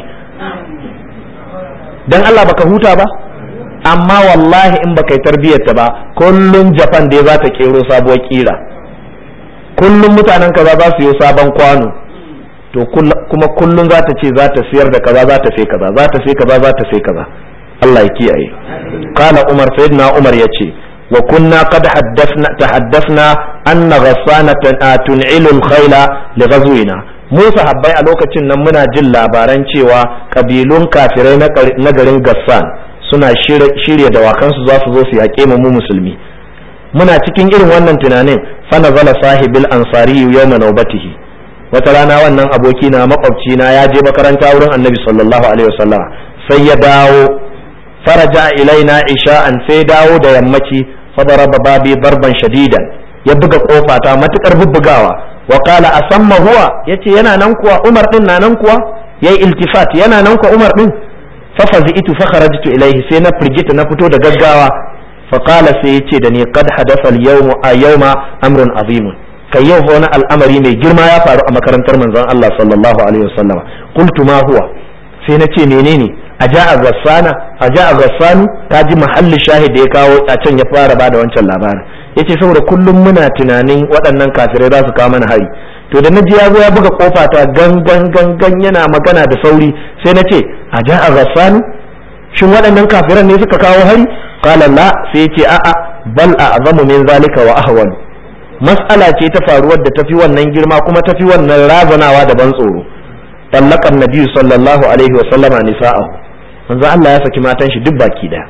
Dan Allah baka huta ba? Amma wallahi in baka yi tarbiyyar ta ba, kullun Japan dai za ta kero sabuwar kira, kullun mutanen kaza za su yi sabon kwano, to kuma kullun za ta ce za ta siyar da kaza, za ta sai kaza, za ta sai kaza, za ta sai kaza. Allah ya kiyaye. Kana Umar, sayyidina Umar yace wa kunna qad tahaddathna anna ghassanatan tun'ilu al-khayla li ghazwina. mu sahabbai a lokacin nan muna jin labaran cewa kabilun kafirai na garin Gassan suna shirya dawakansu za su zo su yaƙe mu musulmi. Muna cikin irin wannan tunanin fa nazala sahibil ansari yawma nawbatihi. Wata rana wannan aboki na makwabci na ya je makaranta wurin Annabi sallallahu alaihi wasallam sai ya dawo faraja ilaina isha'an sai dawo da yammaci fa daraba babi darban shadidan ya buga kofa ta matukar bubbugawa wa qala asamma huwa yace yana nan kuwa Umar din na nan kuwa yayi iltifat yana nan kuwa Umar din fa fazi'tu fa kharajtu ilayhi sai na firgita na fito da gaggawa fa qala sai yace da ni qad hadatha al-yawma amrun azim kai yau wani al'amari mai girma ya faru a makarantar manzon Allah sallallahu alaihi wasallam qultu ma huwa sai na ce menene aja'a ghassanu ta ji mahallin shahid da ya kawo a can ya fara bada wancan labarin yace saboda kullum muna tunanin waɗannan kafirai za su kawo mana hari to da naji ya zo ya buga kofa ta gangan yana magana da sauri sai na ce aja'a ghassanu shin waɗannan kafiran ne suka kawo hari qala la sai yace a'a bal a'zamu min zalika wa ahwal mas'ala ce ta faruwar da tafi wannan girma kuma tafi wannan razanawa da ban tsoro طلق النبي صلى الله عليه وسلم نساءه manzo Allah ya saki matan shi duk baki daya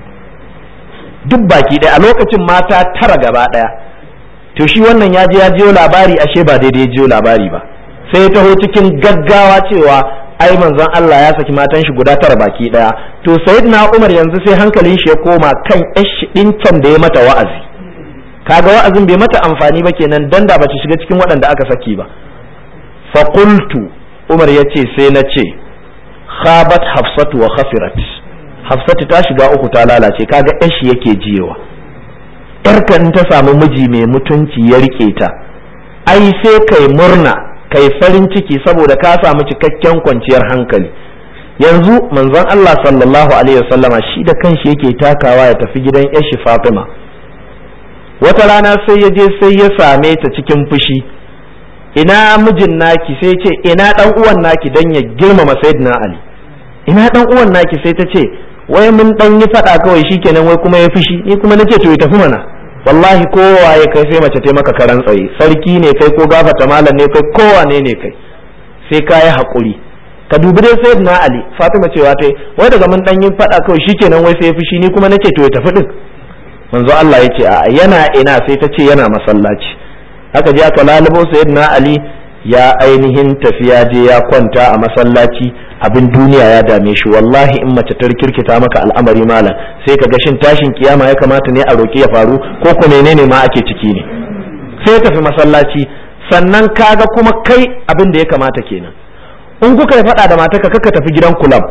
a lokacin mata tara gaba daya to shi wannan ya jiyo labari ashe ba daidai jiyo labari ba sai ya taho cikin gaggawa cewa ai manzon Allah ya saki matan shi guda tara baki daya to sayyidina Umar yanzu sai hankalin shi ya koma kan yashi din can da ya mata wa'azi kaga wa'azin bai mata amfani ba kenan dan da bace shiga cikin waɗanda aka saki ba fa qultu Umar ya ce sai na ce khabat hafsatu wa khafirat hafsatu ta shiga uku ta lalace kaga yan shi yake jiyewa yarka in ta samu miji mai mutunci ya rike ta ai sai kai murna kai farin ciki saboda ka samu cikakken kwanciyar hankali yanzu manzon Allah sallallahu alaihi wasallama shi da kanshi yake takawa ya tafi gidan yashi Fatima wata rana sai ya je sai ya same ta cikin fushi ina mijin naki sai ce ina dan uwan naki dan ya girmama sayyidina Ali ina dan uwan naki sai ta ce wai mun dan yi fada kawai shikenan wai kuma ya fushi ni kuma nace to ya tafi mana wallahi kowa ya kai sai mace ta maka karan tsaye sarki ne kai ko gafata malam ne kai kowa ne kai sai ka yi hakuri ka dubi dai sayyidina Ali Fatima cewa tai wai daga mun dan yi fada kawai shikenan wai sai ya fushi ni kuma nace to ya tafi din manzo Allah yace a yana ina sai ta ce yana masallaci haka je aka lalubo sayyidina Ali ya ainihin tafiya je ya kwanta a masallaci abin duniya ya dame shi wallahi in mace ta kirkita maka al'amari malam sai ka ga shin tashin kiyama ya kamata ne a roki ya faru ko ko menene ma ake ciki ne sai ya tafi masallaci sannan kaga kuma kai abin da ya kamata kenan in kuka yi faɗa da matarka kaka tafi gidan kulab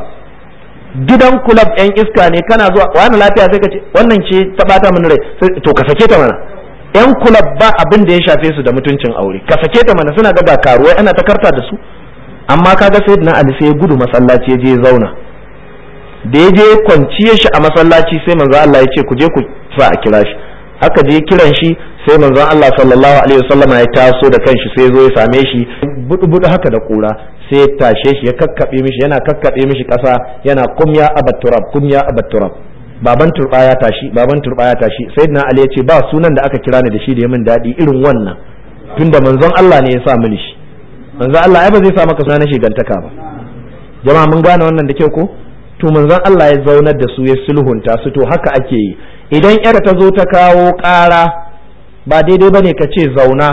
yan iska ne kana zuwa wani lafiya sai ka ce wannan ce ta bata min rai to ka sake ta mana yan kulab ba abin da ya shafe su da mutuncin aure ka sake ta mana suna ga karuwai ana ta karta da su amma kaga sayyidina Ali sai ya gudu masallaci ya je zauna da ya je kwanciye shi a masallaci sai manzo Allah ya ce ku je ku sa a kira shi haka je kiran shi sai manzo Allah sallallahu alaihi wasallama ya taso da kanshi sai ya zo ya same shi budu haka da kura sai ya tashe shi ya kakkabe mishi yana kakkabe mishi kasa yana kum ya abat-turab baban turba ya tashi sayyidina Ali ya ce ba sunan da aka kira ni da shi da ya min dadi irin wannan tunda manzon Allah ne ya sa mini shi manzon Allah ai ba zai sa maka suna na shigantaka ba jama'a mun gane wannan da kyau ko to manzon Allah ya zaunar da su ya sulhunta su to haka ake yi idan yar ta zo ta kawo ƙara ba daidai bane ka ce zauna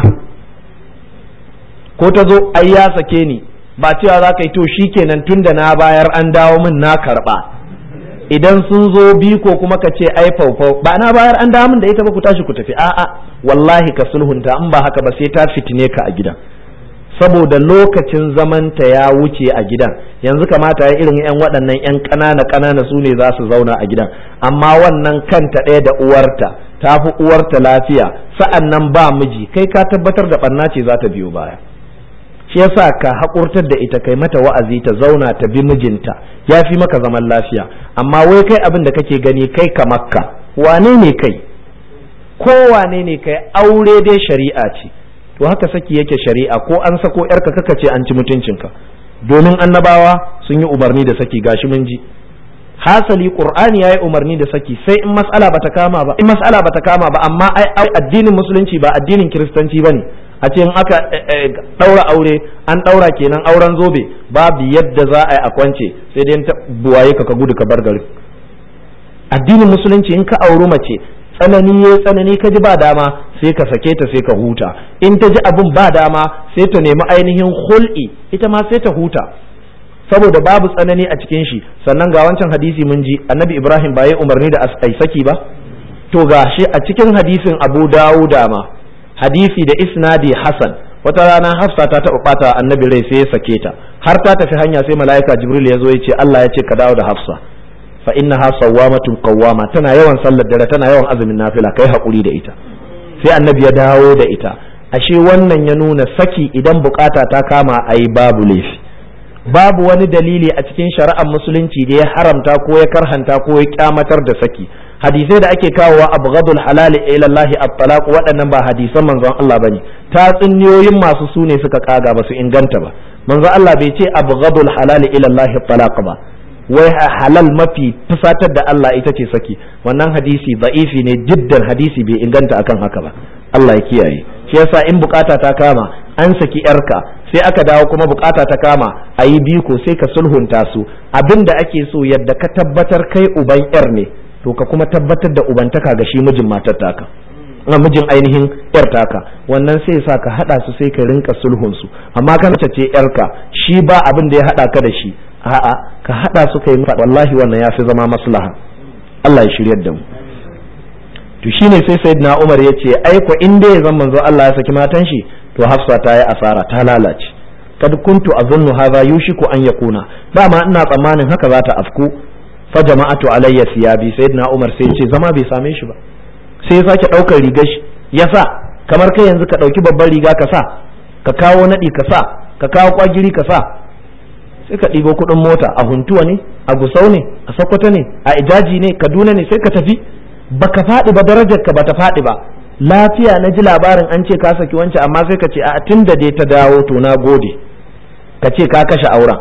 ko ta zo ai ya sake ni ba cewa za ka yi to shikenan tunda na bayar an dawo min na karba idan sun zo bi ko kuma ka ce ai faufau ba na bayar an dawo min da ita ba ku tashi ku tafi a'a wallahi ka sulhunta in ba haka ba sai ta fitine ka a gidan saboda lokacin zamanta ya wuce a gidan yanzu kamata ya irin yan waɗannan yan ƙanana su ne za su zauna a gidan amma wannan kanta ɗaya da uwarta ta fi uwarta lafiya sa'an nan ba miji kai ka tabbatar da ɓarna ce za ta biyo baya shi yasa ka haƙurtar da ita kai mata wa'azi ta zauna ta bi mijinta ya fi maka zaman lafiya amma wai kai abin da kake gani kai ka makka wane ne kai ko wane ne kai aure dai shari'a ce to haka saki yake shari'a ko an sako yarka kaka ce an ci mutuncinka domin annabawa sun yi umarni da saki gashi mun ji hasali qur'ani yayi umarni da saki sai in mas'ala bata kama ba amma ai addinin musulunci ba addinin kiristanci bane a ce in aka daura aure an daura kenan auren zobe, babu yadda za a yi a kwance sai dai ta buwaye ka gudu ka bar gari. Addinin musulunci in ka auri mace tsanani ka ji ba dama sai ka sake ta sai ka huta, in ta ji abin ba dama sai ta nemi ainihin hul'i ita ma sai ta huta, saboda babu tsanani a cikin shi. Sannan ga wancan hadisi mun ji annabi Ibrahim ba ya umarni da ai saki ba, to ga shi a cikin hadisin Abu Dawuda ma hadisi da isnadi Hasan, wata rana Hafsa ta taɓa ɓata annabi rai sai ya sake ta, har ta tafi hanya sai mala'ika Jibril ya zo ya ce Allah ya ce ka dawo da Hafsa, fa innaha sawwamatun qawwama, tana yawan sallar dare tana yawan azumin nafila, kai hakuri da ita. Sai annabi ya dawo da ita. Ashe wannan ya nuna saki idan bukata ta kama ayi babu laifi, babu wani dalili a cikin shari'ar musulunci da ya haramta ko ya karhanta ko ya kyamatar da saki. Hadisai da ake kawowa abghadul halali ila Allah at-talaq, waɗannan ba hadisan manzon Allah bane, tatsuniyoyin masu su ne suka kaga ba su inganta ba. Manzon Allah bai ce abghadul halali ila Allah at-talaq ba, wai halal mafi fusatar da Allah ita ce saki. Wannan hadisi da'ifi ne jiddan, hadisi bai inganta akan haka ba, Allah ya kiyaye. Shi yasa in bukata ta kama an saki yarka sai aka dawo kuma bukata ta kama a yi biko sai ka sulhunta su. Abin da ake so yadda ka tabbatar kai uban yar ne, to ka kuma tabbatar da ubantaka ga shi mijin matar taka, mijin ainihin yar taka. Wannan sai sa ka hada su sai ka rinka sulhun su. Amma kana ce yarka shi ba abin da ya hada ka da shi, a'a ka hada su kai, wallahi wannan ya fi zama maslaha. Allah ya shiryar da mu. To shine sai sayyidina Umar ya ce ai ko in dai zan manzo Allah ya saki matan shi, to Hafsa ta yi asara, ta lalace. kad kuntu azunnu hadha yushiku an yakuna, dama ina tsammanin haka za ta afku. Fa jama'atu alayya siyabi, sayyidina Umar sai ce zama bai same shi ba, sai ya sake daukar rigar shi ya sa, kamar kai yanzu ka dauki babban riga ka sa, ka kawo nadi ka sa, ka kawo kwagiri ka sa, sai ka ɗibo kuɗin mota a Huntuwa ne, a Gusau ne, a Sokoto ne, a Ijaji ne, Kaduna ne, sai ka tafi. Baka faɗi ba, darajar ka bata faɗi ba. Lafiya na ji labarin an ce ka saki wancan, amma sai ka ce a tun da dai ta dawo to na gode, ka ce ka kashe auren,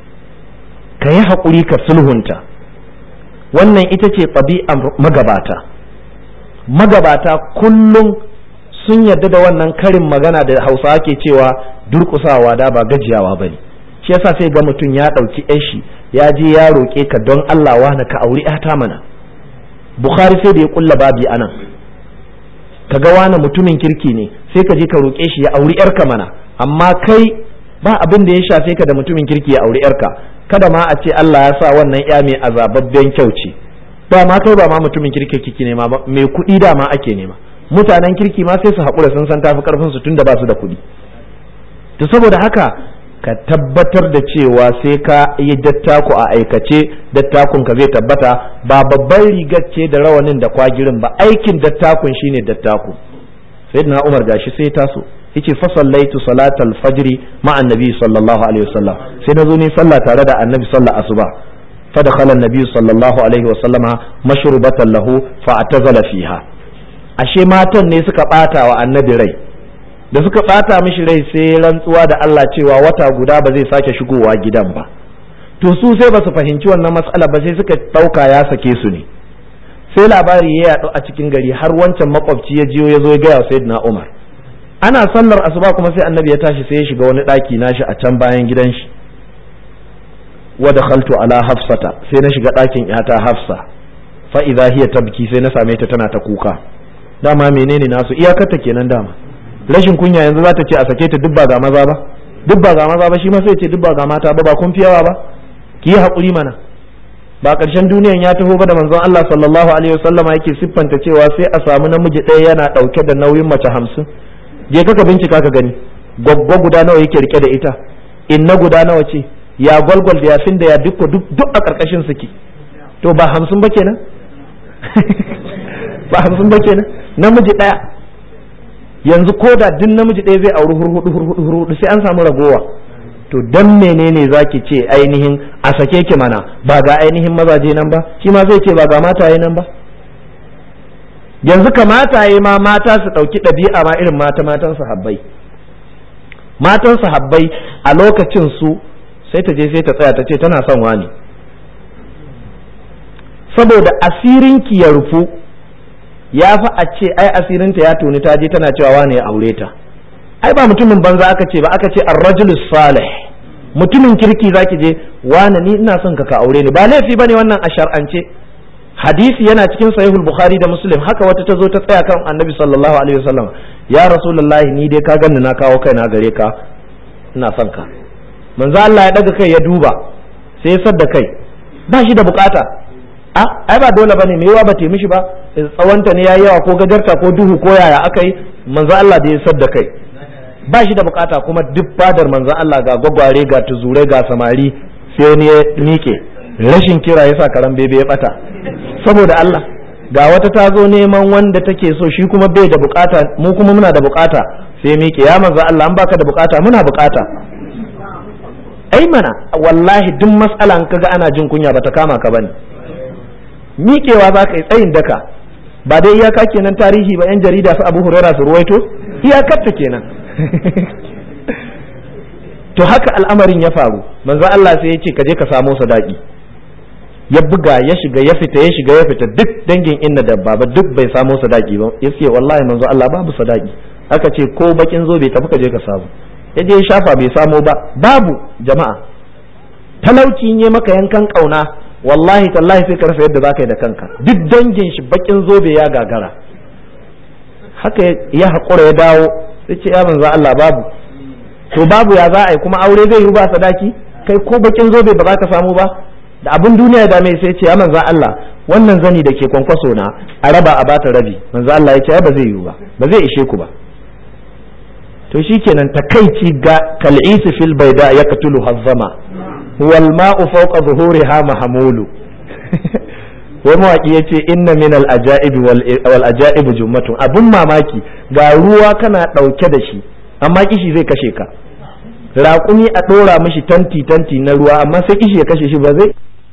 ka yi haƙuri ka sulhunta. Wannan ita ce ɗabi'ar magabata. Magabata kullum sun yarda da wannan karin magana da Hausawa ke cewa durƙusawa da ba gajiyawa ba ne. Shi yasa sai ga mutum ya ɗauki shi ya je ya roƙe ka don Allah wani ka auri ƴata mana. Bukhari sai da ya kulla babi anan, kaga wani mutumin kirki ne sai ka je ka roƙe shi ya auri ƴarka mana, amma kai ba abin da ya shafe ka da mutumin kirki ya auri ƴarka. Kada ma a ce Allah ya sa wannan ƴa mai azababben kyau ce, ba ma kai ba ma mutumin kirki nema ba, mai kuɗi dama ake nema. Mutanen kirki ma sai su haƙura, sun san tafi ƙarfin su tunda ba su da kuɗi. To saboda haka ka tabbatar da cewa sai ka yi dattako a aikace, dattakun ka zai tabbata. Ba babban rigar ce da rawanin da kwagirin ba, aikin dattakun shine dattako. Sayyidina Umar gashi sai taso yace fa sallaitu salatal fajri ma annabi sallallahu alaihi wasallam, sai nazo ne sallah tare da annabi sallallahu asuba. Fa dakhala annabi sallallahu alaihi wasallama mashrubatan lahu fa atazala fiha. Ashe matan ne suka bata wa annabi rai, da suka bata mishi rai sai rantsuwa da Allah cewa wata guda ba zai sake shigowa gidan ba. To su sai ba su fahimci wannan matsala ba, sai suka dauka ya sake su ne. Sai labari ya yaɗu a cikin gari, har wancan makwabci ya jiyo ya zo ya gaya wa sayyidina Umar. Ana sallar asuba kuma sai annabi ya tashi sai ya shiga wani daki nashi a can bayan gidan shi. Wa dakhaltu ala Hafsata, sai na shiga dakin yata Hafsa. Fa idha hiya tabki, sai na same ta tana ta kuka. Dama menene nasu iyakarta kenan dama. Rashin kunya yanzu za ta ce a sake ta, duk ba ga maza ba, duk ba ga maza ba, shi ma sai ce duk ba ga mata ba, ba kun fi yawa ba, ki yi haƙuri mana. Ba ƙarshen duniyan ya taho ba da manzon Allah sallallahu alaihi wasallama yake siffanta cewa sai a samu namiji ɗaya yana ɗauke da nauyin mace 50. Je ka bincika ka gani, gwaggwa guda nawa yake rike da ita, inna guda nawa ce, ya gwalgwal da yafin da ya duk a ƙarƙashin suke. To ba 50 ba kenan? Ba 50 ba kenan? Namiji ɗaya. Yanzu ko da duk namiji ɗaya zai auri hurhudu sai an samu ragowa. To dan menene zaki ce ainihin a sake ki mana, ba ga ainihin mazaje nan ba, shi ma zai ce ba ga mataye nan ba. Yanzu kamataye ma mata su ɗauki ɗabi'a ma irin matan sahabbai. Matan sahabbai a lokacin su sai ta je sai ta tsaya ta ce tana son wani, saboda asirinki ya rufu. Ya fi a ce ai asirinta ya toni ta je tana cewa wane ya aure ta. ai ba mutumin banza aka ce ba, aka ce ar-rajulus salih, mutumin kirki zaki je wani ni ina son ka aure ni, ba laifi bane wannan a shar'ance. Hadisi yana cikin sahihul bukhari da muslim, haka wata ta zo ta tsaya kan annabi sallallahu alaihi wasallam, ya rasulullahi ni dai ka ganni na kawo kaina gare ka, ina son ka. Manzo Allah ya daga kai ya duba, sai ya sadda kai, ba shi da bukata. Ai ba dole bane, me yawa ba te mishi ba, tsawonta ne yayi yawa ko gajarta ko duhu ko yaya aka yi. Manzo Allah da ya sadda kai, ba shi da bukata. Kuma duk fadar manzo Allah ga gwagware ga tuzurai ga samari, sai ne ya mike, rashin kira yasa karan bebe ya bata. Saboda Allah, ga wata ta zo neman wanda take so, shi kuma bai da bukata, mu kuma muna da bukata, sai mike, ya manzo Allah an baka da bukata muna bukata. Ai mana wallahi duk mas'ala an kaga ana jin kunya bata kama ka bane, miƙewa za ka yi tsayin daka. Ba dai iyaka kenan tarihi ba, yan jarida su Abu Hurairah su ruwaito, iyakarta kenan. To haka al'amarin ya faru. Manzo Allah sai ya ce ka je ka samo sadaki. Ya buga ya shiga ya fita ya shiga ya fita, duk dangin inna da baba duk bai samo sadaki ba. Yace wallahi manzo Allah babu sadaki. Aka ce ko bakin zo bai tafi ka je ka samu. Ya je ya shafa bai samo ba, babu. Jama'a, talauci ne maka yankan kauna, wallahi tallahi sai ka rasa yadda zaka yi da kanka. Duk dangin shi bakin zobe ya gagara. Haka ya haƙura ya dawo, sai ce ya manzo Allah babu. To babu ya za a yi, kuma aure zai yi ba sadaki? Kai ko bakin zobe ba za ka samu ba? Da abin duniya da mai sai ce ya manzo Allah wannan zani da ke kwankwaso na a raba a bata rabi. Manzo Allah ya ce ba zai yi ba zai ishe ku ba. To shikenan takaici ga kal'isi fil bayda yaqtulu hazzama wal ma'u fawqa zuhuriha mahmulu. Wai mawaki yace inna min al ajaibi wal ajaibu jummatun, abun mamaki ga ruwa kana dauke da shi amma kishi zai kashe ka. Raƙumi a ɗora mishi tanti na ruwa amma sai kishi ya kashe shi ba zai.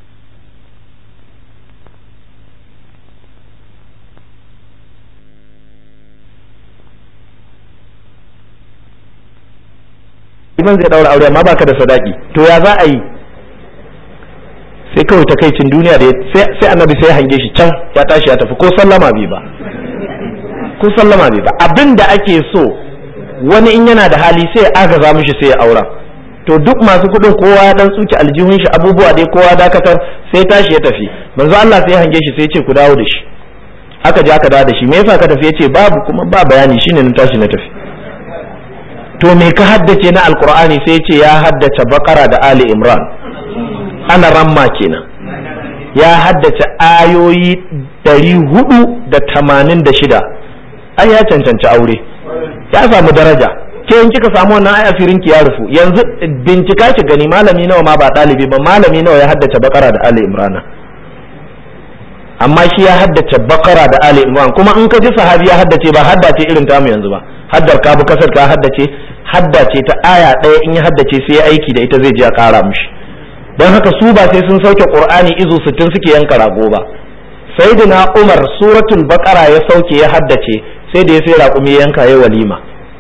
Iman zai ɗaura aure amma baka da sadaki, to ya za a yi? Sai kawai takaicin duniya da sai annabi sai hange shi can ya tashi ya tafi, ko sallama bai ba. Abin da ake so wani in yana da hali sai ya agaza mishi sai ya aura. To duk masu kuɗin kowa ya dan tsuki aljihun shi, abubuwa dai kowa dakatar, sai tashi ya tafi. Manzo Allah sai ya hange shi sai ya ce ku dawo da shi. Aka je aka dawo da shi, me yasa ka tafi? Ya ce babu, kuma ba bayani, shine na tashi na tafi. To me ka haddace na alqur'ani? Sai ya ce ya haddace Baqara da Ali Imran. Ana ramma kenan. Ya haddace ayoyi 486. Ai ya cancanci aure, ya samu daraja. Ke in kika samu wannan ai asirin ki ya rufu. Yanzu bincika ki gani malami nawa ma ba dalibi ba, malami nawa ya haddace Baqara da Ali Imran. Amma shi ya haddace Baqara da Ali Imran, kuma in ka ji sahabi ya haddace ba haddace irin tamu yanzu ba. Haddar ka bu kasar ka haddace ta aya ɗaya, in ya haddace sai ya aiki da ita zai je a ƙara mishi. Don haka su ba sai sun sauke Qur'ani izu 60 suke yanka rago ba. Sayyidina Umar suratul Baqara ya sauke ya haddace, sai da ya sai raƙumi yanka ya walima.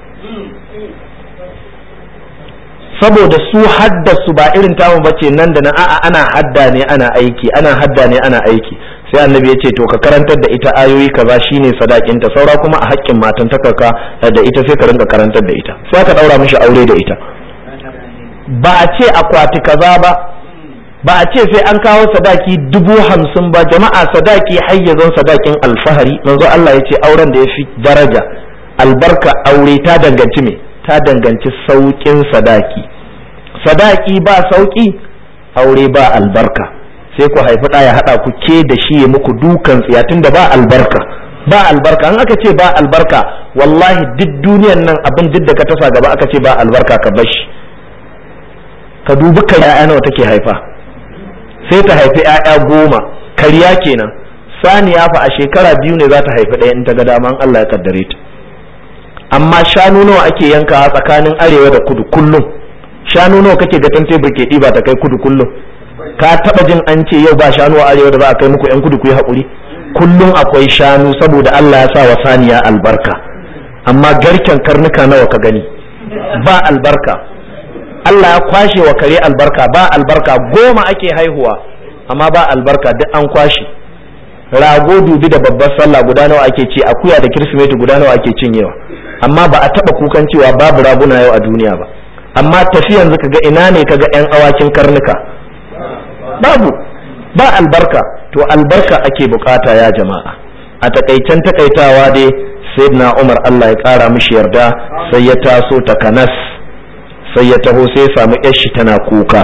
Saboda su haddasu ba irin tamu bace nan da nan, a'a ana hadda ne ana aiki, sai annabi ya ce to ka karantar da ita ayoyi kaza shine sadakinta, saura kuma a haƙƙin matan takarka da ita sai ka rinka karantar da ita, sai ka daura mishi aure da ita. Ba a ce akwati kaza ba a ce sai an kawo sadaki 50,000 ba. Jama'a, sadaki hayyazan sadakin alfahari. Manzo Allah ya ce auren da ya fi daraja albarka aure ta danganci me? Ta danganci sauƙin sadaki. Sadaki ba sauƙi, aure ba albarka. Sai ku haifi ɗaya haɗa ku ke da shi ya muku dukan tsiya, tunda ba albarka. An aka ce ba albarka, wallahi duk duniyan nan abin duk da ka tasa gaba aka ce ba albarka ka bashi. Ka dubi ka ya'ya nawa take haifa, sai ta haifi 'ya'ya 10, kariya kenan. Saniya fa a shekara 2 ne za ta haifi ɗaya in ta ga dama, Allah ya kaddare ta. Amma shanu nawa ake yankawa tsakanin arewa da kudu kullum? Shanu nawa kake ga tan tebur ke ɗiba ta kai kudu kullum? Ka taba jin an ce yau ba shanu a arewa da za a kai muku yan kudu ku yi haƙuri? Kullum akwai shanu, saboda Allah ya sa wa saniya albarka. Amma garken karnuka nawa ka gani? Ba albarka. Allah ya kwashe wa kare albarka, ba albarka. 10 ake haihuwa amma ba albarka, duk an kwashe. Rago dubi da babbar sallah guda nawa ake ci, akuya da kirsimeti guda nawa ake cinyewa, amma ba a taba kukan cewa babu raguna yau a duniya ba. Amma tafi yanzu kaga ina ne kaga yan awakin karnuka, babu, ba albarka. To albarka ake bukata ya jama'a. A takaicen takaitawa dai sayyidina Umar Allah ya kara mishi yarda sai ya taso takanas, sai ya taho sai ya samu yashi tana kuka.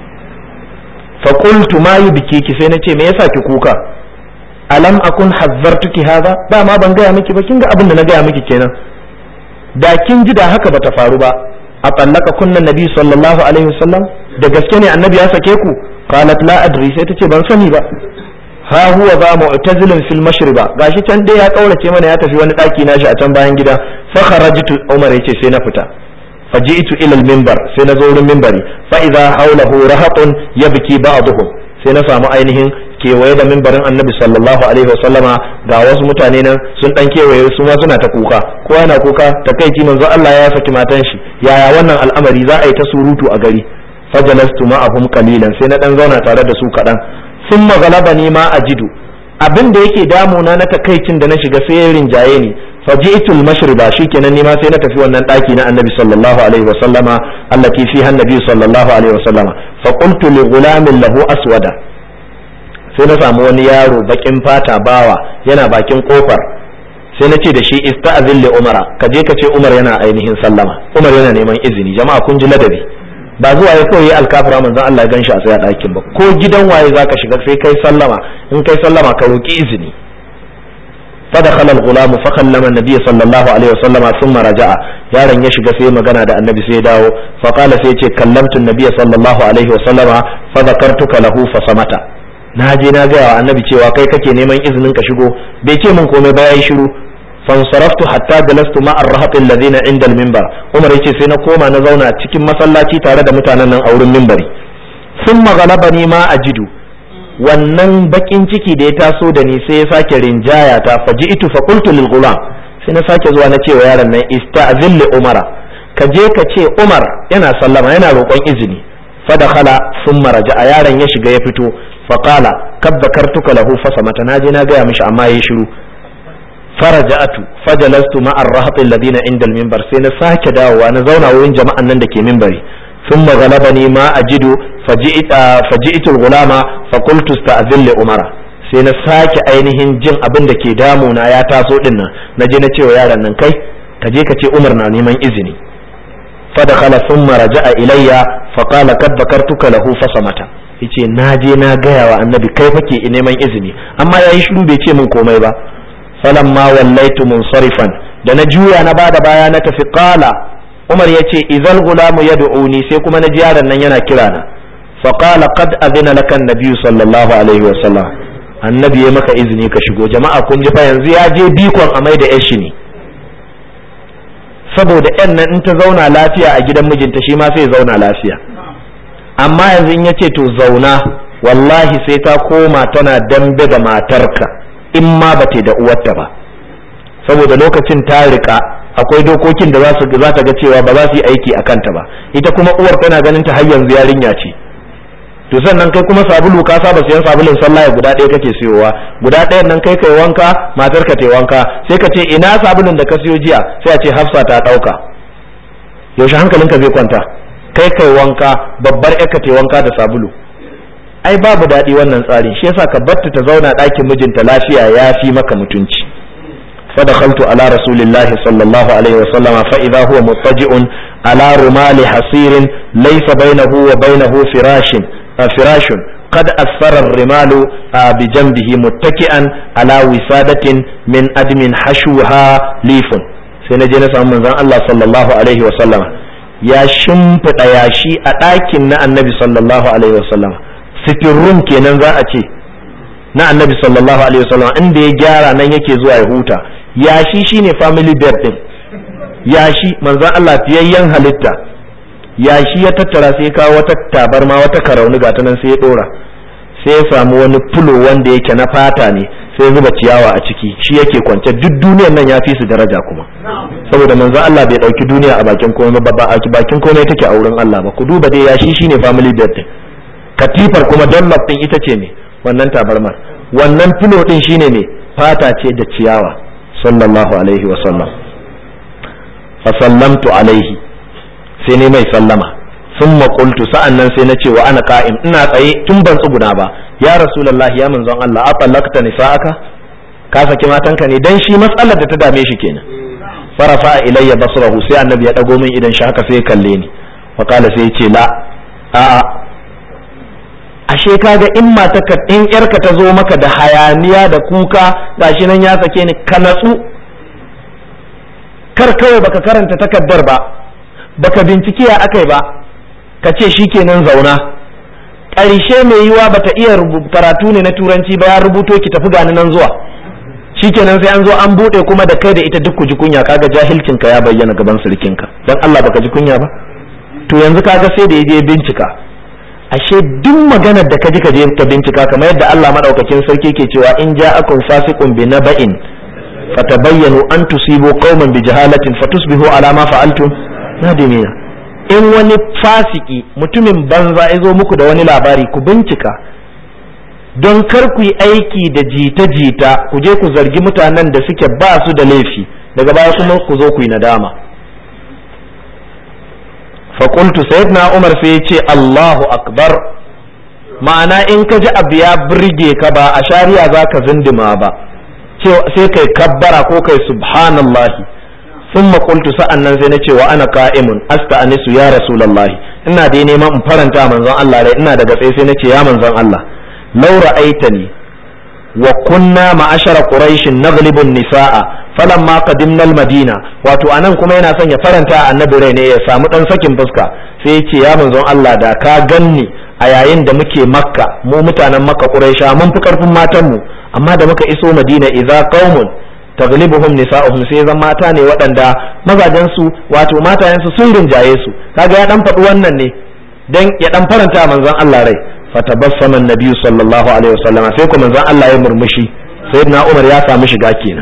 Fa qultu ma yubkiki, sai nace me yasa ki kuka? Alam akun hazzartuki hadha, ba ma ban gaya miki ba, kin ga abin da na gaya miki kenan. Da kin ji da haka bata faru ba. A tsallaka kunnan nabi sallallahu alaihi wasallam, da gaske ne annabi ya sake ku? Qalat la adri, sai tace ban sani ba. Ha huwa za mu'tazilun fil mashriba, gashi can dai ya kaurace mana ya tafi wani daki nashi a can bayan gida. Fa kharajtu, Umar yace sai na fita. Faji'tu ila al-minbar, sai na zo wurin minbari. Fa idha hawlahu rahatun yabki ba'dhum, sai na samu ainihin kewaye da minbarin annabi sallallahu alaihi wasallama ga wasu mutane nan sun dan kewaye su ma suna ta kuka, kowa yana kuka takaici manzo Allah ya saki matan shi, yaya wannan al'amari za a yi ta surutu a gari. Fajalastu ma'ahum qalilan, sai na dan zauna tare da su kadan. Summa ghalabani ma ajidu, abin da yake damuna na takaicin da na shiga sai ya rinjaye ni. Faji'tu al-mashriba, shikenan ni ma sai na tafi wannan daki na annabi sallallahu alaihi wasallama allati fiha annabi sallallahu alaihi wasallama. Fa qultu li ghulamin lahu aswada, sai na samu wani yaro bakin fata bawa yana bakin kofar, sai na ce da shi ista'zin li umara, ka je ka ce Umar yana ainihin sallama, Umar yana neman izini. Jama'a kun ji ladabi, ba zuwa ya koyi alkafira manzon Allah ya ganshi a tsaya ɗakin ba, ko gidan waye zaka shiga sai kai sallama, in kai sallama ka roki izini. فدخل الغلام فكلم النبي صلى الله عليه وسلم ثم رجع, yaron ya shiga sai magana da annabi sai dawo. فقال sai ce kallamtu النبي صلى الله عليه وسلم فذكرتك له فصمت, na je na gaya wa annabi cewa kai kake neman izinin ka shigo, bai ce min komai ba, yayi shiru. fansaraftu hatta jalastu ma ar-rahat alladhina inda al-minbar, Umar yace sai na koma na zauna cikin masallaci tare da mutanen nan a wurin minbari. Thumma ghalabani ma ajidu, wannan bakin ciki da ya taso da ni sai ya sake rinjaya ta. Faji'tu fa qultu lil ghulam, sai na sake zuwa na cewa yaron nan ista'zin li Umara, ka je ka ce Umar yana sallama yana roƙon izini. Fadakhala thumma raja'a, yaron ya shiga ya fito. Faqala kad dhakartuka lahu fasamata, naje na gaya mishi amma yayi shiru. Faraja'atu fajalastu ma'a ar-rahat alladhina inda al-minbar, sai na sake dawowa na zauna wurin jama'an nan da ke minbari. thumma ghalabani ma ajidu faji'tu al-ghulama fa qultu ista'zin li umara, sai na sake ainihin jin abin da ke damuna ya taso din nan, naje na cewa yaron nan kai ka je ka ce Umar na neman izini. Fadakhala thumma raja'a ilayya fa qala kad dhakartuka lahu fasamata, yace na je na gaya wa annabi kai fake neman izini, amma yayi shiru bai ce min komai ba. Falamma wallaitu munsarifan, da na juya na bada baya na tafi, qala Umar yace idzal gulamu yad'uni, sai kuma na ji yaron nan yana kira na. Fa qala qad adina laka an-nabiy sallallahu alaihi wa sallam, annabi ya maka izini ka shigo. Jama'a kun ji fa yanzu ya je bikon amai da yashi ne, saboda yan nan in ta zauna lafiya a gidan mijinta shi ma sai ya zauna lafiya. Amma yanzu in yace to zauna, wallahi sai ta koma tana dambe da matarka in ma ba ta da uwarta ba, saboda lokacin ta rika akwai dokokin da za ta ga cewa ba za su yi aiki a kanta ba, ita kuma uwar tana ganin ta har yanzu yarinya ce. To sannan kai kuma sabulu ka saba siyan sabulun sallah guda ɗaya kake siyowa, guda ɗayan nan kai kai wanka matar ka tai wanka, sai ka ce ina sabulun da ka siyo jiya, sai a ce Hafsa ta ɗauka. Yaushe hankalinka zai kwanta? Kai kai wanka babbar ƴarka tai wanka da sabulu, ai babu daɗi wannan tsari. Shi yasa ka batta ta zauna ɗakin mijinta lafiya ya fi maka mutunci. فدخلت على رسول الله صلى الله عليه وسلم فإذا هو مضطجع على رمال حصير ليس بينه وبينه فراش قد أثر الرمال بجنبه متكئا على وسادة من أدم حشوها ليف. سنجي نسأل من الله صلى الله عليه وسلم يا شمفت ياشي أتاكن النبي صلى الله عليه وسلم سكرون kenan za a ce na annabi sallallahu alaihi wasallam, inda ya gyara nan yake zuwa ya huta. Yashi shine family bed din, yashi manzon Allah fiyayyen halitta, yashi ya tattara sai kawo wata tabarma wata karauni ga ta nan sai ya dora, sai ya samu wani fulo wanda yake na fata ne, sai zuba ciyawa a ciki, shi yake kwance. Duk duniyar nan ya fi su daraja kuma, saboda manzon Allah bai dauki duniya a bakin komai ba, a bakin komai take a wurin Allah ba. Ku duba dai yashi shine family bed din, katifar kuma dollop din ita ce ne wannan tabarmar, wannan fulo din shine ne fata ce da ciyawa sallallahu alaihi wasallam. fa sallamtu alaihi sai ne mai sallama thumma qultu sa'annan sai nace wa ana qa'im ina tsaye tun ban tsuguna ba ya rasulullahi ya manzon Allah afallakta nisa'aka ka saki matanka ne dan shi matsalar da ta dame shi kenan farafa ilayya basrahu sai annabi ya dago min idan shi haka sai kalle ni wa kala sai yace la a'a ashe kaga in mataka in yarka ta zo maka da hayaniya da kuka gashi nan ya sake ni ka natsu kar kawai baka karanta takaddar ba baka bincike ya akai ba ka ce shikenan zauna ƙarshe mai yiwa bata iya karatu ne na turanci ba ya rubuto ki tafi gani nan zuwa shikenan sai an zo an bude kuma da kai da ita duk ku ji kunya kaga jahilcin ka ya bayyana gaban sirkin ka dan Allah baka ji kunya ba to yanzu kaga sai da yaje bincika ashe duk maganar da ka ji ka je ka bincika kamar yadda Allah madaukakin sarki ke cewa in ja'akum fasiqun bi naba'in fatabayyanu an tusibu qauman bi jahalatin fatusbihu ala ma fa'altum nadimina in wani fasiki mutumin banza ya zo muku da wani labari ku bincika don kar ku yi aiki da jita-jita ku je ku zargi mutanen da suke ba su da laifi daga baya kuma ku zo ku yi nadama faƙultu sayyidina umar sai ya ce Allahu akbar ma'ana in ka ji abu ya birge ka ba a shari'a za ka zindima ba sai kai kabbara ko kai subhanallahi sun maƙultu sa'an nan sai na ce wa ana ka'imun asta'anisu ya rasulallahi ina dai neman in faranta manzon Allah rai ina daga tsaye sai na ce ya manzon Allah law ra'aitani wa kunna ma'ashara quraish naghlibu an-nisaa falamma qadimna al-madina wato anan kuma yana son ya faranta annabi rai ne ya samu dan sakin fuska sai ya ce ya manzon Allah da ka ganni a yayin da muke makka mu mutanen makka quraisha mun fi karfin matan mu amma da muka iso madina idza qaumun taglibuhum nisa'uhum sai zan mata ne waɗanda mazajen su wato matayen su sun rinjaye su kaga ya dan faɗi wannan ne dan ya dan faranta manzon Allah rai fatabassama an-nabi sallallahu alaihi wasallam sai kuma manzon Allah ya murmushi sayyidina Umar ya samu shiga kenan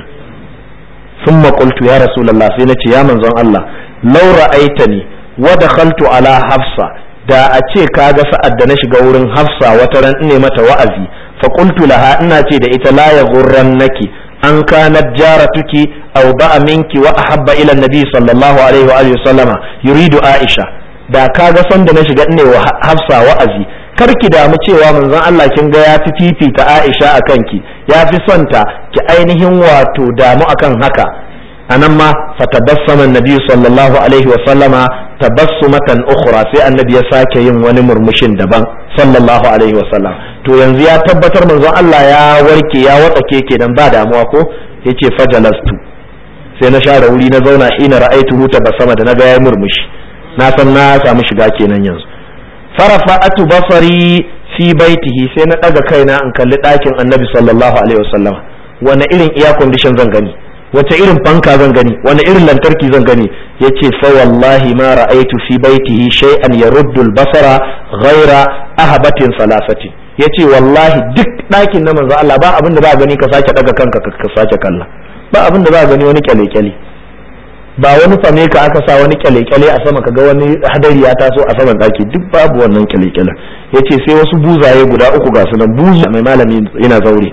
thumma qultu ya rasulullah sai nace ya manzon Allah law ra'aitani wa dakhaltu ala hafsa da a ce kaga sa'ad da na shiga wurin hafsa wata ran ine mata wa'azi fa qultu laha ina ce da ita la yaghurrannaki an kanat jaratuki aw ba'a minki wa ahabba ila an-nabi sallallahu alaihi wa alihi wasallama yuridu aisha da kaga san da na shiga ine wa hafsa wa'azi kar ki damu cewa manzon Allah kin ga ya fi fifita Aisha akan ki ya fi son ta ki ainihin wato damu akan haka anan ma fatabassama annabi sallallahu alaihi wa sallama tabassumatan ukhra sai annabi ya sake yin wani murmushin daban sallallahu alaihi wa sallam to yanzu ya tabbatar manzon Allah ya warke ya watsake kenan ba damuwa ko yace fajalastu sai na share wuri na zauna ina ra'aytu tabassama da naga ya murmushi na san na samu shiga kenan yanzu farafa'atu basari fi baitihi sai na daga kaina in kalli ɗakin annabi sallallahu alaihi wasallam wani irin air condition zan gani wace irin fanka zan gani wani irin lantarki zan gani yace fa wallahi ma ra'aytu fi baitihi shay'an yaruddu al-basara ghayra ahabatin salasati yace wallahi duk ɗakin na manzo Allah ba abin da za gani ka sake daga kanka ka sake kalla ba abin da za gani wani kyale-kyale ba wani fame ka aka sa wani kyale-kyale a sama kaga wani hadari ya taso a saman daki duk babu wannan kyale-kyale yace sai wasu buzaye guda uku ga su nan buzu mai malami yana zaure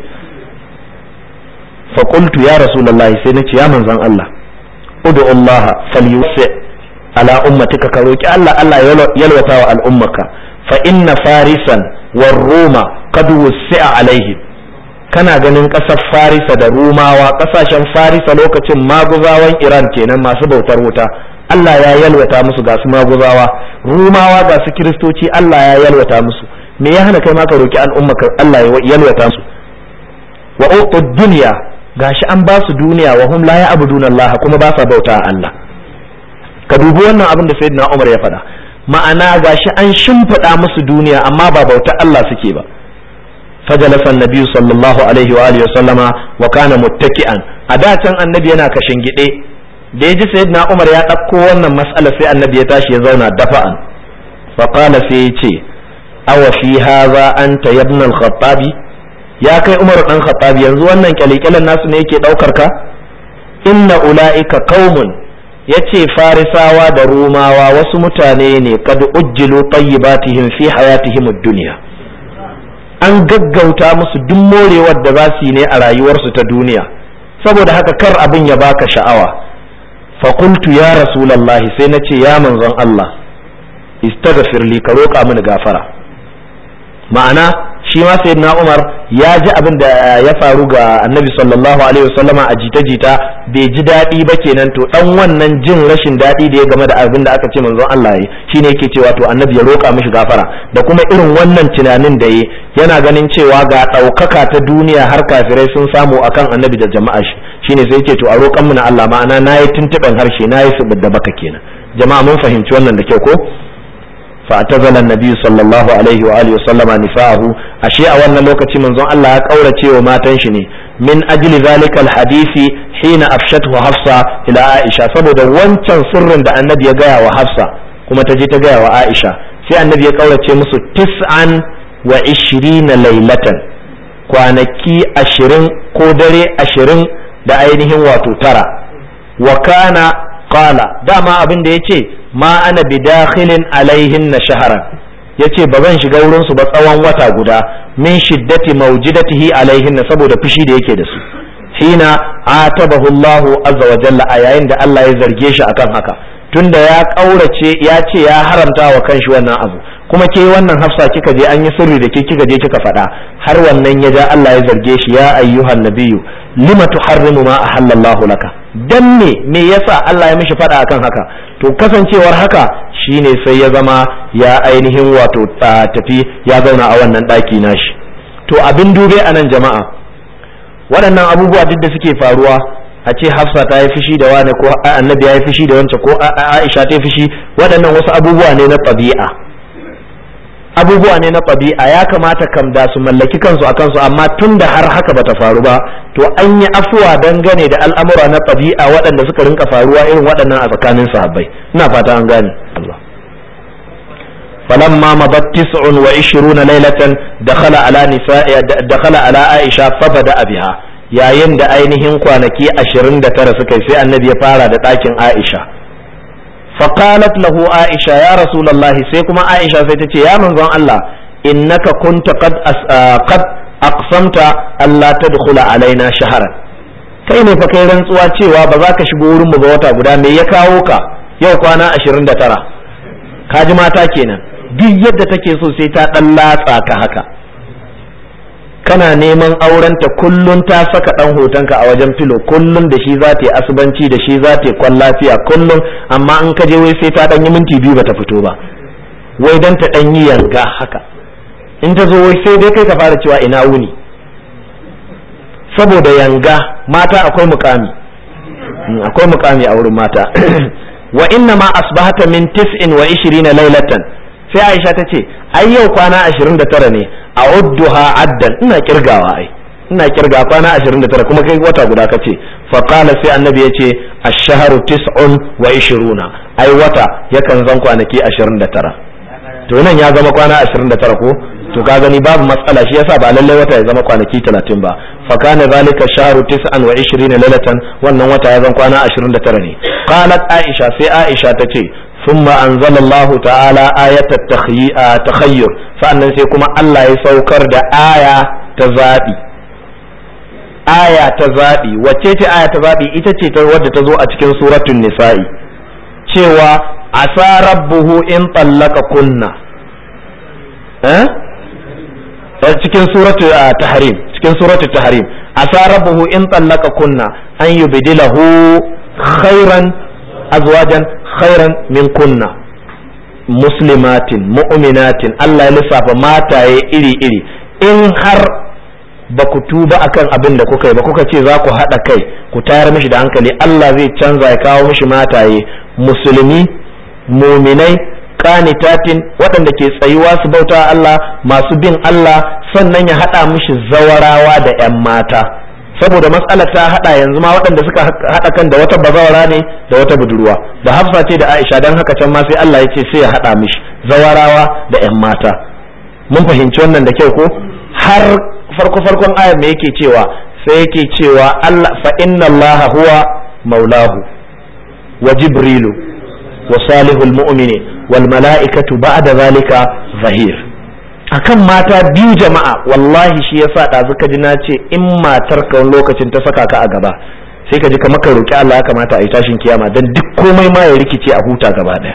fa qultu ya rasulullahi sai nace ya manzon Allah ud'u Allah falyusi ala ummatika ka roki Allah yalwata wa al'ummaka fa inna farisan war ruma qad wusi'a alaihim kana ganin ƙasar farisa da rumawa ƙasashen farisa lokacin maguzawan iran kenan masu bautar wuta Allah ya yalwata musu ga su maguzawa rumawa ga su kiristoci Allah ya yalwata musu me ya hana kai ma ka roki al'umma Allah ya yalwata musu wa uqud dunya gashi an ba su duniya wa hum la ya'buduna Allah kuma ba sa bauta Allah ka dubi wannan abin da sayyidina Umar ya faɗa ma'ana gashi an shimfiɗa musu duniya amma ba bauta Allah suke ba فجلس النبي صلى الله عليه وآله وسلم وكان متكئا أدا كان النبي أنا كشنجدي da ya ji sayyidina Umar ya ɗauko wannan mas'ala sai annabi ya tashi ya zauna dafa'an fa qala sai ya ce awa fi hadha anta ibn al-khattabi ya kai Umar dan Khattabi yanzu wannan kyalekyalen nasu ne yake daukar ka inna ulaika qaumun yace farisawa da rumawa wasu mutane ne kad ujjilu tayyibatihim fi hayatihim ad-dunya an gaggauta musu duk morewar da za su yi ne a rayuwarsu ta duniya saboda haka kar abin ya baka sha'awa fa qultu ya rasulullahi sai nace ya manzon Allah istaghfir li ka roƙa mini gafara. ma'ana shi ma sayyidina Umar ya ji abin da ya faru ga Annabi sallallahu alaihi wasallama a jita-jita bai ji daɗi ba kenan, to dan wannan jin rashin daɗi da ya game da abin da aka ce manzon Allah yi shine yake cewa to Annabi ya roƙa mishi gafara, da kuma irin wannan tunanin da yi yana ganin cewa ga ɗaukaka ta duniya har kafirai sun samu akan Annabi da jama'a shi, shine sai yake to a roƙan mu na Allah, ma'ana nayi tuntuɓen harshe nayi su da baka kenan. Jama'a mun fahimci wannan da kyau ko? فاعتزل النبي صلى الله عليه وآله وسلم نساءه أشياء وانا لوكتي منظر الله قولتي وما تنشني من أجل ذلك الحديث حين أفشته حفصة إلى عائشة سبب وانشان سر دا النبي يقايا وحفصة كما تجي تقايا وعائشة في النبي قولتي مسو 29 ليلة kwanaki 20 ko dare 20 da ainihin wato tara. wa kana qala dama abin da yace ma ana bidakhilin alaihin na shahara, yace ba zan shiga wurin su ba tsawon wata guda min shiddati mawjidatihi alaihin na saboda fushi da yake da su. hina atabahu Allahu azza wa jalla a yayin da Allah ya zarge shi akan haka, tunda ya kaurace ya ce ya haramta wa kanshi wannan abu, kuma ke wannan Hafsa kika je an yi sirri da ke kika je kika faɗa, har wannan ya ja Allah ya zarge shi, ya ayyuhan nabiyyu lima tuharrimu ma ahallallahu laka, dan me yasa Allah ya mishi faɗa akan haka. To kasancewar haka shine sai ya zama ya ainihin wato tafi ya zauna a wannan ɗaki nashi. To abin dube a nan jama'a, waɗannan abubuwa duk da suke faruwa, a ce Hafsa ta yi fushi da wani ko Annabi ya yi fushi da wancan ko Aisha ta yi fushi, waɗannan wasu abubuwa ne na ɗabi'a, abubuwa ne na ɗabi'a, ya kamata kam da su mallaki kansu a kansu, amma tun da har haka bata faru ba, to an yi afuwa dangane da al'amura na ɗabi'a waɗanda suka rinka faruwa irin waɗannan a tsakanin sahabbai. Ina fata an gane Allah. فلما مضت 29 ليلة دخل على عائشة فبدأ بها, yayin da ainihin kwanaki 29 suka yi sai Annabi ya fara da ɗakin Aisha. فقالت له عائشة يا رسول الله, sai kuma Aisha sai ta ce ya manzon Allah, innaka kunta qad aqsamta alla tadkhula alaina shahran, kai ne fa kai rantsuwa cewa ba za ka shigo wurin mu ba wata guda, me ya kawo ka yau kwana 29? kaji mata kenan, duk yadda take so sai ta dan latsa ka haka. kana neman aurenta kullun ta saka dan hotonka a wajen filo, kullun da shi za ta yi asubanci, da shi za ta yi kwan lafiya kullun, amma in ka je wai sai ta dan yi minti 2 bata fito ba, wai dan ta dan yi yanga haka. in ta zo wai sai dai kai ka fara cewa ina wuni, saboda yanga. mata akwai mukami, akwai mukami a wurin mata. wa inna ma asbahata min 29 laylatan, sai Aisha ta ce ai yau kwana 29 ne, a udduha addan, ina kirgawa, ina kirga kwana 29 kuma kai wata guda kace. fa qala sai Annabi yace ash-shahru 29, ai wata yakan zan kwanaki 29. to nan ya zama kwana 29 ko, to ka gani babu matsala, shi yasa ba lalle wata ya zama kwanaki 30 ba. fa kana zalika shahru 29 lailatan, wannan wata ya zan kwana 29 ne. qalat Aisha, sai Aisha tace ثم أنزل الله تعالى آية التخير, فأنا سيكون الله يسوكر دا آية تزابي. آية تزابي, وتيتي آية تزابي إتتي تود تزوء أتكين سورة النساء, شوى عسى ربه إن طلق كنا, cikin suratu tahrim, cikin suratu tahrim, asa rabbuhu in tallaka kunna an yubdilahu khairan azwajan khairan min kunna muslimatin mu'minatin. Allah ya lissafa mataye iri-iri. in har ba ku tuba akan abin da kuka yi ba, kuka ce za ku haɗa kai ku tayar mishi da hankali, Allah zai canza ya kawo mishi mataye musulmi muminai qanitatin, waɗanda ke tsayuwa su bauta Allah, masu bin Allah, sannan ya haɗa mishi zawarawa da 'yan mata. saboda matsalar ta hada yanzu ma waɗanda suka hada kan da wata bazawara ne da wata budurwa, da Hafsa ce da Aisha, dan haka can ma sai Allah ya ce sai ya hada mishi zawarawa da 'yan mata. mun fahimci wannan da kyau ko? har farkon ayar me yake cewa? sai yake cewa Allah fa inna Allah huwa maulahu wa jibrilu wa salihul mu'mini wal mala'ikatu ba'da zalika zahir. akan mata biyu jama'a, wallahi shi yasa ɗazu ka ji na ce in matar ka wani lokacin ta saka ka a gaba, sai ka ji kamar ka roki Allah ya kamata a yi tashin kiyama dan duk komai ma ya rikice a huta gaba daya.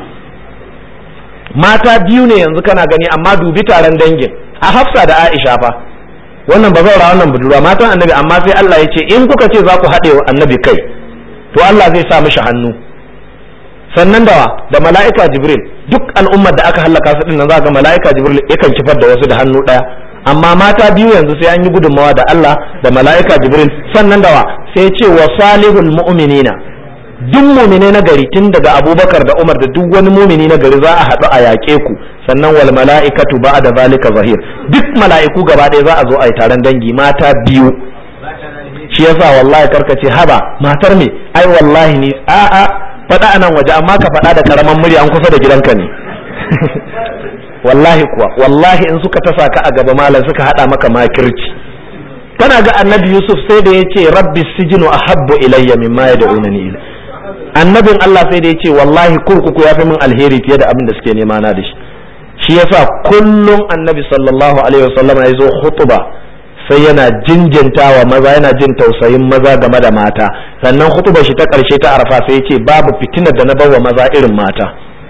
Mata biyu ne yanzu kana gani amma dubi taron dangin a Hafsa da Aisha fa, wannan bazaura wannan budurwa matan annabi, amma sai Allah ya ce in kuka ce za ku haɗe wa annabi kai to Allah zai sa mishi hannu. Sannan da mala'ika Jibril, duk al'ummar da aka hallaka su din nan za ga mala'ika Jibril yakan kifar da wasu da hannu ɗaya, amma mata biyu yanzu sai an yi gudunmawa da Allah da mala'ika Jibril. Sannan sai ce wa salihul mu'minina, duk mu'mine na gari tun daga Abubakar da Umar da duk wani mu'mini na gari za a haɗu a yaƙe ku. Sannan wal mala'ikatu ba'da zalika zahir, duk mala'iku gaba ɗaya za a zo a yi taron dangi, mata biyu. Shi yasa wallahi karkace haba matar me, ai wallahi ni a'a faɗa anan waje, amma ka faɗa da karaman murya an kusa da gidanka ne. Wallahi kuwa, wallahi in suka tasa ka a gaba malam suka haɗa maka makirci. Kana ga annabi Yusuf sai da ya ce rabbi sijinu ahabbu ilayya mimma yad'unani ilayhi. Annabin Allah sai da ya ce wallahi kurkuku ya fi min alheri fiye da abin da suke nema na da shi. Shi yasa kullum annabi sallallahu alaihi wasallam ya zo khutba sai yana jinjintawa maza, yana jin tausayin maza game da mata. Sannan khutbar shi ta karshe ta Arafa sai ya ce babu fitinar da na bawa maza irin mata.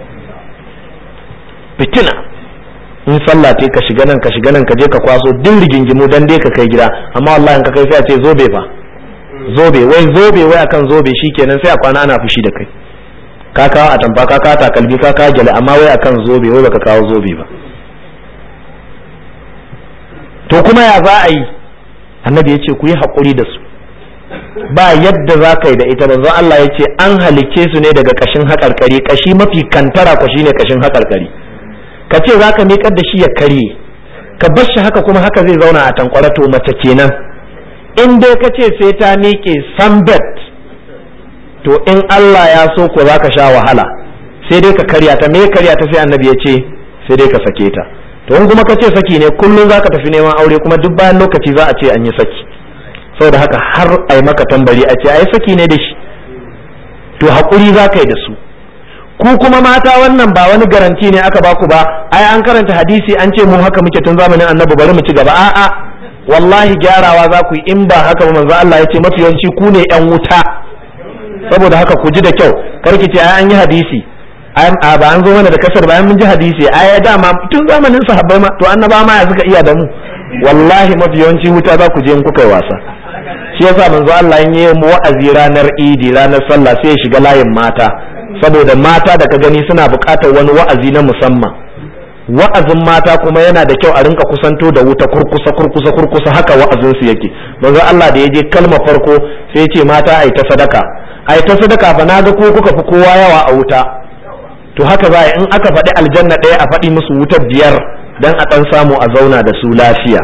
Fitina in sallah ce ka shiga nan ka shiga nan ka je ka kwaso din rigingimu dan dai ka kai gida, amma wallahi in ka kai sai a ce zobe fa zobe wai akan zobe shikenan sai a kwana ana fushi da kai. Ka kawo atamfa, ka kawo takalmi, ka kawo gyale, amma wai akan zobe wai baka kawo zobe ba. To kuma ya za a yi? Annabi ya ce ku yi haƙuri da su, ba yadda za ka yi da ita. Manzon Allah ya ce an halicce su ne daga kashin haƙarƙari, kashi mafi kantara ko shine kashin haƙarƙari. Ka ce za ka miƙar da shi ya karye, ka bar shi haka kuma haka zai zauna a tankwara, to mace kenan. In dai ka ce sai ta miƙe sambet, to in Allah ya so ko za ka sha wahala, sai dai ka karya ta. Me karya ta? Sai annabi ya ce sai dai ka sake ta. To in kuma ka ce saki ne, kullum za ka tafi neman aure, kuma duk bayan lokaci za a ce an yi saki. Saboda haka har a yi maka tambari a ce ai saki ne da shi, to haƙuri za ka yi da su. Ku kuma mata wannan ba wani garanti ne aka baku ba, ai an karanta hadisi an ce mu haka muke tun zamanin annabi bari mu ci gaba. A'a, wallahi gyarawa za ku yi, in ba haka ba manzo Allah ya ce mafi yawanci ku ne yan wuta. Saboda haka ku ji da kyau, karki ce ai an yi hadisi, ba an zo mana da kasar bayan mun ji hadisi, ai dama tun zamanin sahabbai ma, to annaba ma ya suka iya da mu. Wallahi mafi yawanci wuta za ku je in kuka yi wasa. Shi yasa manzo Allah in yi mu wa'azi ranar Idi, ranar sallah, sai ya shiga layin mata, saboda mata da ka gani suna buƙatar wani wa'azi na musamman. Wa'azin mata kuma yana da kyau a rinka kusanto da wuta kurkusa, haka wa'azin su yake. Manzo Allah da ya je kalma farko sai ya ce mata ai ta sadaka fa naga ko kuka fi kowa yawa a wuta. To haka za in aka faɗi aljanna ɗaya a faɗi musu wutar 5 dan a ɗan samu a zauna da su lafiya.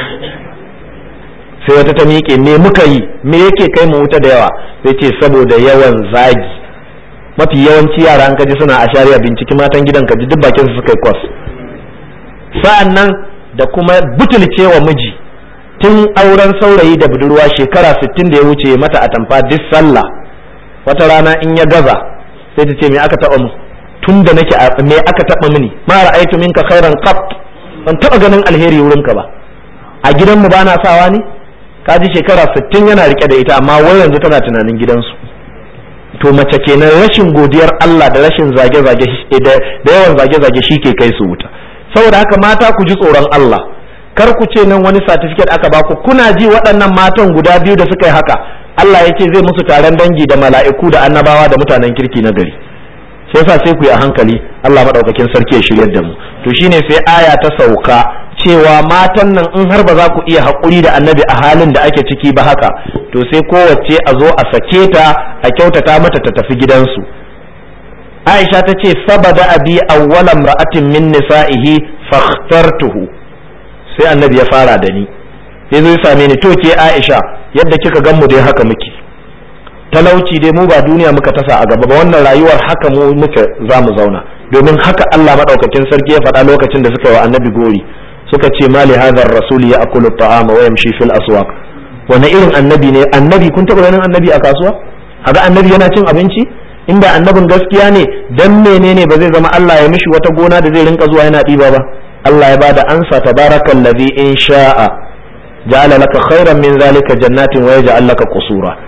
Sai wata ta miƙe, me muka yi, me yake kai mu wuta da yawa? Sai ce saboda yawan zagi. Mafi yawanci yara an kaji suna a shari'a, binciki matan gidan kaji duk bakin su suka yi kwas. Sa'an nan da kuma butulcewa miji, tun auren saurayi da budurwa shekara 60 da ya wuce mata atamfa duk sallah. Wata rana in ya gaza sai ta ce me aka taɓa mu, tun da nake me aka taɓa mini, ma ra'aytu minka khairan qat, ban taɓa ganin alheri wurinka ba. A gidanmu ba na sawa ne? Kaji shekara 60 yana rike da ita, amma wai yanzu tana tunanin gidansu. To mace kenan, rashin godiyar Allah da rashin zage-zage da yawan zage-zage shi ke kai su wuta. Saboda haka mata ku ji tsoron Allah, kar ku ce nan wani certificate aka baku. Kuna ji waɗannan matan guda biyu da suka yi haka, Allah ya ce zai musu taron dangi da mala'iku da annabawa da mutanen kirki na gari. Sai yasa sai ku yi a hankali, Allah madaukakin sarki ya shiryar da mu. To shine sai aya ta sauka cewa matan nan in har ba za ku iya haƙuri da annabi a halin da ake ciki ba haka, to sai kowace a zo a sake ta, a kyautata mata ta tafi gidansu. Aisha ta ce sabada abi awwala imra'atin min nisa'ihi fakhtartuhu, sai annabi ya fara da ni, sai zo ya same ni, to ke Aisha yadda kika gan mu dai haka muke, talauci dai mu ba duniya muka tasa a gaba ba, wannan rayuwar haka mu muke za mu zauna, domin haka Allah madaukakin sarki ya faɗa lokacin da suka yi wa annabi gori, suka ce mali hadha ar-rasul ya'kulu at-ta'ama wa yamshi fil aswaq. Wani irin annabi ne? Annabi, kun taɓa ganin annabi a kasuwa? Haga annabi yana cin abinci? Inda annabin gaskiya ne, dan menene ba zai zama Allah ya mishi wata gona da zai rinka zuwa yana ɗiba ba? Allah ya bada ansa, tabarakallazi in sha'a ja'ala laka khairan min zalika jannatin wa yaj'al laka qusura.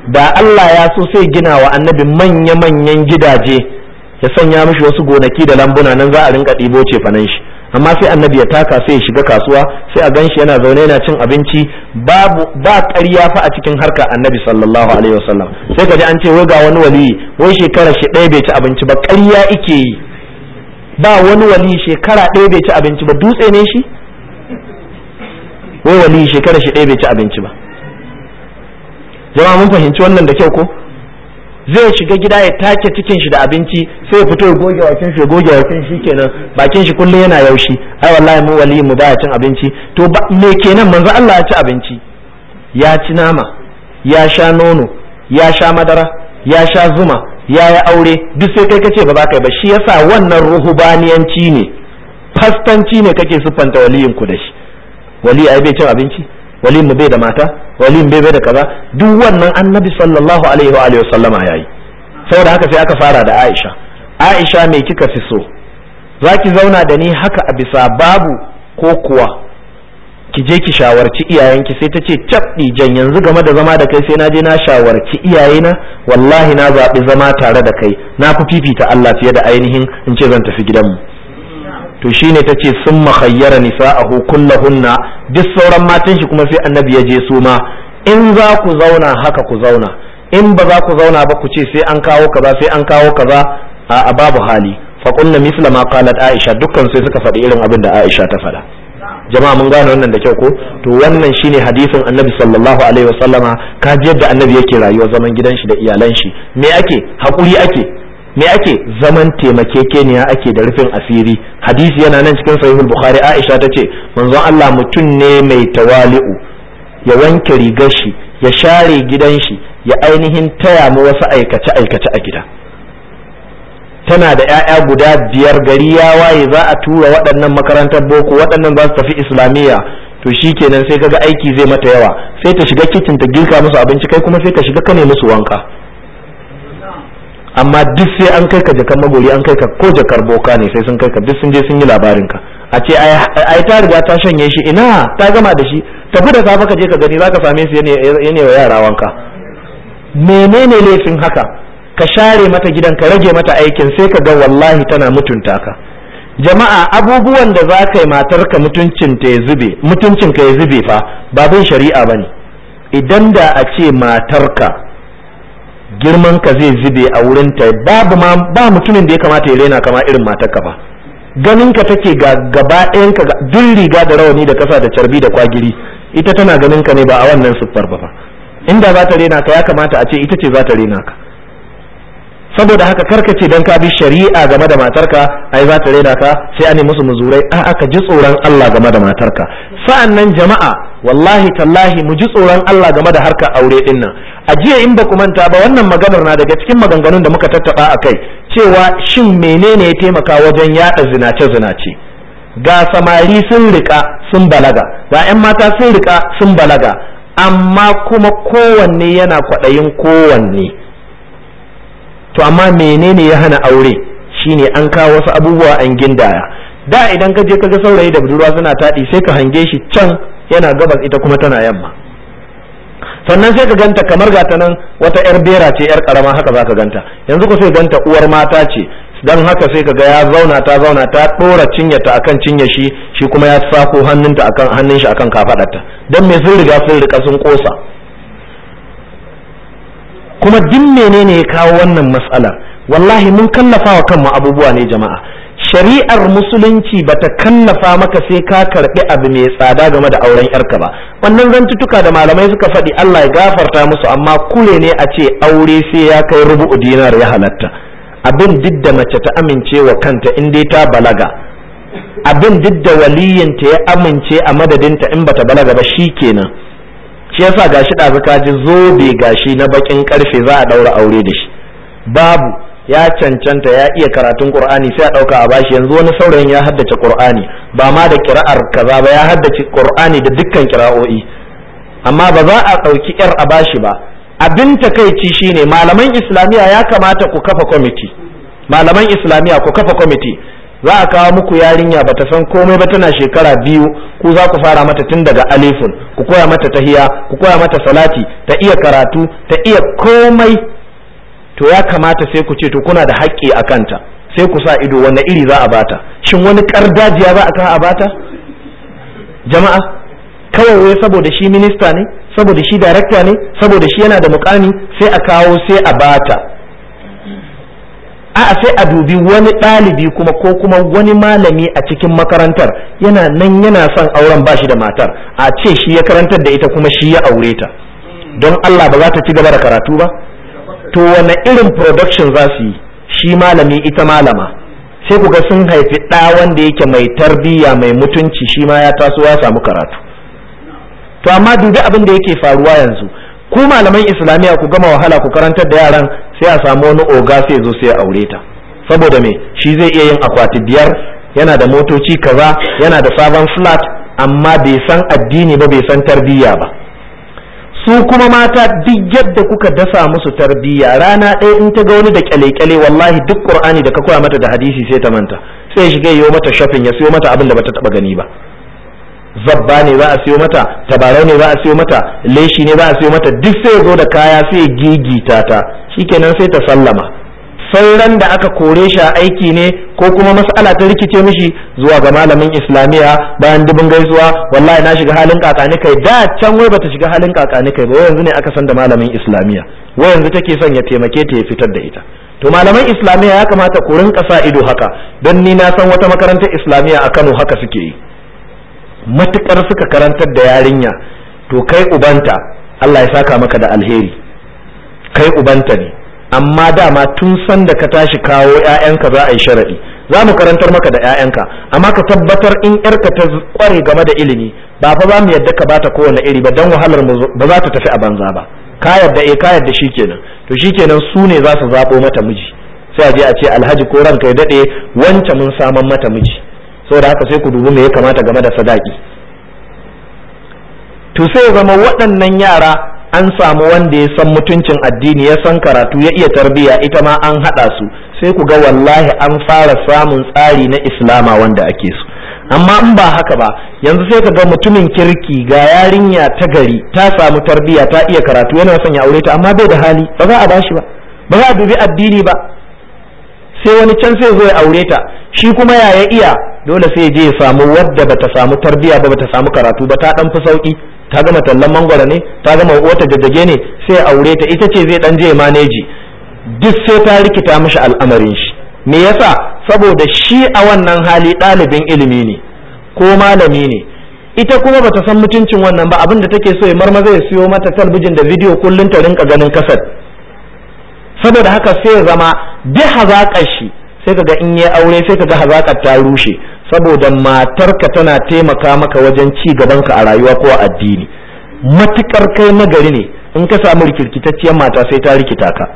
da Allah ya so sai gina wa annabi manya-manyan gidaje ya sanya mishi wasu gonaki da lambuna nan za a rinka ɗibo cefanen shi, amma sai annabi ya taka sai ya shiga kasuwa sai a ganshi yana zaune yana cin abinci ba ƙarya fa a cikin harkar annabi sallallahu alaihi wasallam. sai ka ji an ce wai ga wani wali wai shekara shi ɗaya bai ci abinci ba, ƙarya ike yi. ba wani wali shekara ɗaya bai ci abinci ba, dutse ne shi? wai wali shekara shi ɗaya bai ci abinci ba. jama'a mun fahimci wannan da kyau ko? zai shiga gida ya take cikin shi da abinci sai ya fito ya goge wakin shi kenan bakin shi kullum yana yaushi. ai wallahi mu wali mu baya cin abinci. to me kenan manzo Allah ya ci abinci, ya ci nama, ya sha nono, ya sha madara, ya sha zuma, ya yi aure, duk sai kai kace ba za ka yi ba. shi yasa wannan ruhubaniyanci ne, fastanci ne kake siffanta waliyin ku da shi. wali ai bai cin abinci, wali mu bai da mata, wali mu bai da kaza, duk wannan annabi sallallahu alaihi wa alihi wasallama yayi. saboda haka sai aka fara da Aisha. Aisha me kika fi so, zaki zauna da ni haka a bisa babu ko kuwa ki je ki shawarci iyayenki? sai ta ce cabdi jan yanzu game da zama da kai sai na je na shawarci iyayena, wallahi na zaɓi zama tare da kai, na fi fifita Allah fiye da ainihin in ce zan tafi gidanmu. to shine tace sun makhayyara nisa'ahu kullahunna, duk sauran matan shi kuma sai annabi ya je su ma, in za ku zauna haka ku zauna, in ba za ku zauna ba ku ce sai an kawo kaza sai an kawo kaza, a babu hali. fa qulna misla ma qalat Aisha, dukkan sai suka faɗi irin abin da Aisha ta faɗa. jama'a mun gane wannan da kyau ko? to wannan shine hadisin annabi sallallahu alaihi wasallama. ka ji yadda annabi yake rayuwa zaman gidan shi da iyalan shi. me ake? hakuri ake. me ake? zaman taimakekeniya ake da rufin asiri. hadisi yana nan cikin sahihul bukhari. Aisha ta ce manzon Allah mutum ne mai tawali'u, ya wanke rigar shi, ya share gidan shi, ya ainihin taya mu wasu aikace aikace a gida. tana da 'ya'ya guda 5, gari ya waye za a tura waɗannan makarantar boko, waɗannan za su tafi islamiyya. to shikenan sai kaga aiki zai mata yawa, sai ta shiga kicin ta girka musu abinci, kai kuma sai ka shiga ka ne musu wanka. amma duk sai an kai ka jakar magori, an kai ka ko jakar boka ne sai sun kai ka, duk sun je sun yi labarin ka. a ce ai ta riga ta shanye shi, ina ta gama da shi, tafi da safe ka je ka gani, zaka same su yana wa yara wanka. menene laifin haka? ka share mata gidan, ka rage mata aikin, sai ka ga wallahi tana mutunta ka. jama'a abubuwan da za ka yi matarka mutuncinka ya zube fa babin shari'a bane. idan da a ce matarka girman ka zai zube a wurin ta, ba mutumin da ya kamata ya rena kama irin matarka ba. ganin ka take ga gaba ɗayan ka duk riga da rawani da kasa da carbi da kwagiri, ita tana ganin ka ne ba a wannan siffar ba fa. inda za ta rena ka ya kamata a ce ita ce za ta rena ka. saboda haka karka ce dan ka bi shari'a game da matarka ai za ta rena ka sai an yi musu muzurai. a'a ka ji tsoron Allah game da matarka. sa'annan jama'a wallahi tallahi mu ji tsoron Allah game da harkar aure din nan. a jiya in ba ku manta ba wannan maganar na daga cikin maganganun da muka tattaba akai, cewa shin menene ya taimaka wajen yada zinace ga samari sun rika sun balaga, ga 'yan mata sun rika sun balaga, amma kuma kowanne yana kwaɗayin kowanne. to amma menene ya hana aure? shine an kawo wasu abubuwa an gindaya. da idan ka je ka ga saurayi da budurwa suna taɗi sai ka hange shi can yana gabas ita kuma tana yamma, sannan sai ka ganta kamar gata nan wata yar bera ce yar karama haka za ka ganta. yanzu ko sai ganta uwar mata ce, dan haka sai ka ga ya zauna ta dora cinyata akan cinye shi kuma ya sako hannunta akan hannun shi akan kafadarta. dan me sun rika sun kosa. kuma duk menene ya kawo wannan matsalar? wallahi mun kallafa wa kanmu abubuwa ne jama'a. shari'ar musulunci bata kallafa maka sai ka karbi abu mai tsada game da auren yarka ba. wannan zantutuka da malamai suka faɗi Allah ya gafarta musu, amma kure ne a ce aure sai ya kai rubu'u dinar ya halatta. abin duk da mace ta amince wa kanta in dai ta balaga, abin duk da waliyinta ya amince a madadinta in bata balaga ba shikenan. shi yasa gashi da zaka ji zobe gashi na bakin karfe za a daura aure da shi, babu ya cancanta ya iya karatun Qur'ani sai a dauka a bashi. yanzu wani saurayin ya haddace Qur'ani ba ma da kira'ar kaza ba, ya haddace Qur'ani da dukkan kira'o'i, amma ba za a dauki yar a bashi ba. abin takeici shine malaman islamiya ya kamata ku kafa kwamiti, malaman islamiya ku kafa kwamiti. za a kawo muku yarinya bata san komai ba tana shekara 2 ku za ku fara mata tun daga alifun ku koya mata tahiya ku koya mata salati ta iya karatu ta iya komai to ya kamata sai ku ce to kuna da haƙƙi a kanta sai ku sa ido wanne iri za a bata shin wani kardajiya za a kawo a bata jama'a kawai wai saboda shi minista ne saboda shi darakta ne saboda shi yana da mukami sai a kawo sai a bata a'a sai a dubi wani ɗalibi kuma ko kuma wani malami a cikin makarantar yana nan yana son auren bashi da matar a ce shi ya karantar da ita kuma shi ya aure ta don Allah ba za ta ci gaba da karatu ba to wane irin production za su yi shi malami ita malama sai ku ga sun haifi ɗa wanda yake mai tarbiyya mai mutunci shi ma ya taso ya samu karatu to amma dubi abin da yake faruwa yanzu ku malaman islamiyya ku gama wahala ku karantar da yaran sai a samu wani oga sai zo sai ya aure ta saboda me shi zai iya yin akwati 5 yana da motoci kaza yana da sabon flat amma bai san addini ba bai san tarbiyya ba su kuma mata duk yadda kuka dasa musu tarbiyya rana ɗaya in ta ga wani da kyale-kyale wallahi duk qur'ani da ka koya mata da hadisi sai ta manta sai ya shiga yiwo mata shopping ya siyo mata abin da bata taba gani ba zabba ne za a siyo mata tabarau ne za a siyo mata leshi ne za a siyo mata duk sai ya zo da kaya sai ya gigita ta shikenan sai ta sallama sauran da aka kore shi a aiki ne ko kuma mas'ala ta rikice mishi zuwa ga malamin islamiya bayan dubin gaisuwa wallahi na shiga halin kakani kai da can wai bata shiga halin kakani kai ba yanzu ne aka san da malamin islamiya wai yanzu take son ya taimake ta ya fitar da ita to malaman islamiya ya kamata ku rinka sa ido haka don ni na san wata makarantar islamiya a Kano haka suke yi matukar suka karantar da yarinya to kai ubanta Allah ya saka maka da alheri kai ubanta ne amma dama tun san da ka tashi kawo ƴaƴanka za a yi sharadi za mu karantar maka da ƴaƴanka amma ka tabbatar in ƴarka ta kware game da ilimi ba fa za mu yadda ka bata kowane iri ba dan wahalar mu ba za ta tafi a banza ba ka yadda shikenan to shikenan su ne za su zabo mata miji sai a je a ce alhaji ko ranka ya dade wance mun saman mata miji saboda haka sai ku dubi me ya kamata game da sadaki to sai zama waɗannan yara an samu wanda ya san mutuncin addini ya san karatu ya iya tarbiyya ita ma an haɗa su sai ku ga wallahi an fara samun tsari na islama wanda ake so amma in ba haka ba yanzu sai ka ga mutumin kirki ga yarinya ta gari ta samu tarbiyya ta iya karatu yana son ya aure ta amma bai da hali ba za a bashi ba ba za a dubi addini ba sai wani can sai zo ya aure ta shi kuma ya iya dole sai je ya samu wadda bata samu tarbiyya ba bata samu karatu ba ta dan fi sauki ta gama tallan mangwara ne ta gama wata jajjage ne sai ya aure ta ita ce zai dan je maneji duk sai ta rikita mishi al'amarin shi me yasa saboda shi a wannan hali ɗalibin ilimi ne ko malami ne ita kuma bata san mutuncin wannan ba abinda take so ya marmaza ya siyo mata talbijin da bidiyo kullun ta rinka ganin kasar saboda haka sai ya zama duk hazaƙar shi sai kaga in yi aure sai kaga hazaƙar ta rushe saboda matarka tana taimaka maka wajen ci gabanka a rayuwa ko a addini matukar kai nagari ne in ka samu rikirkitacciyar mata sai ta rikita ka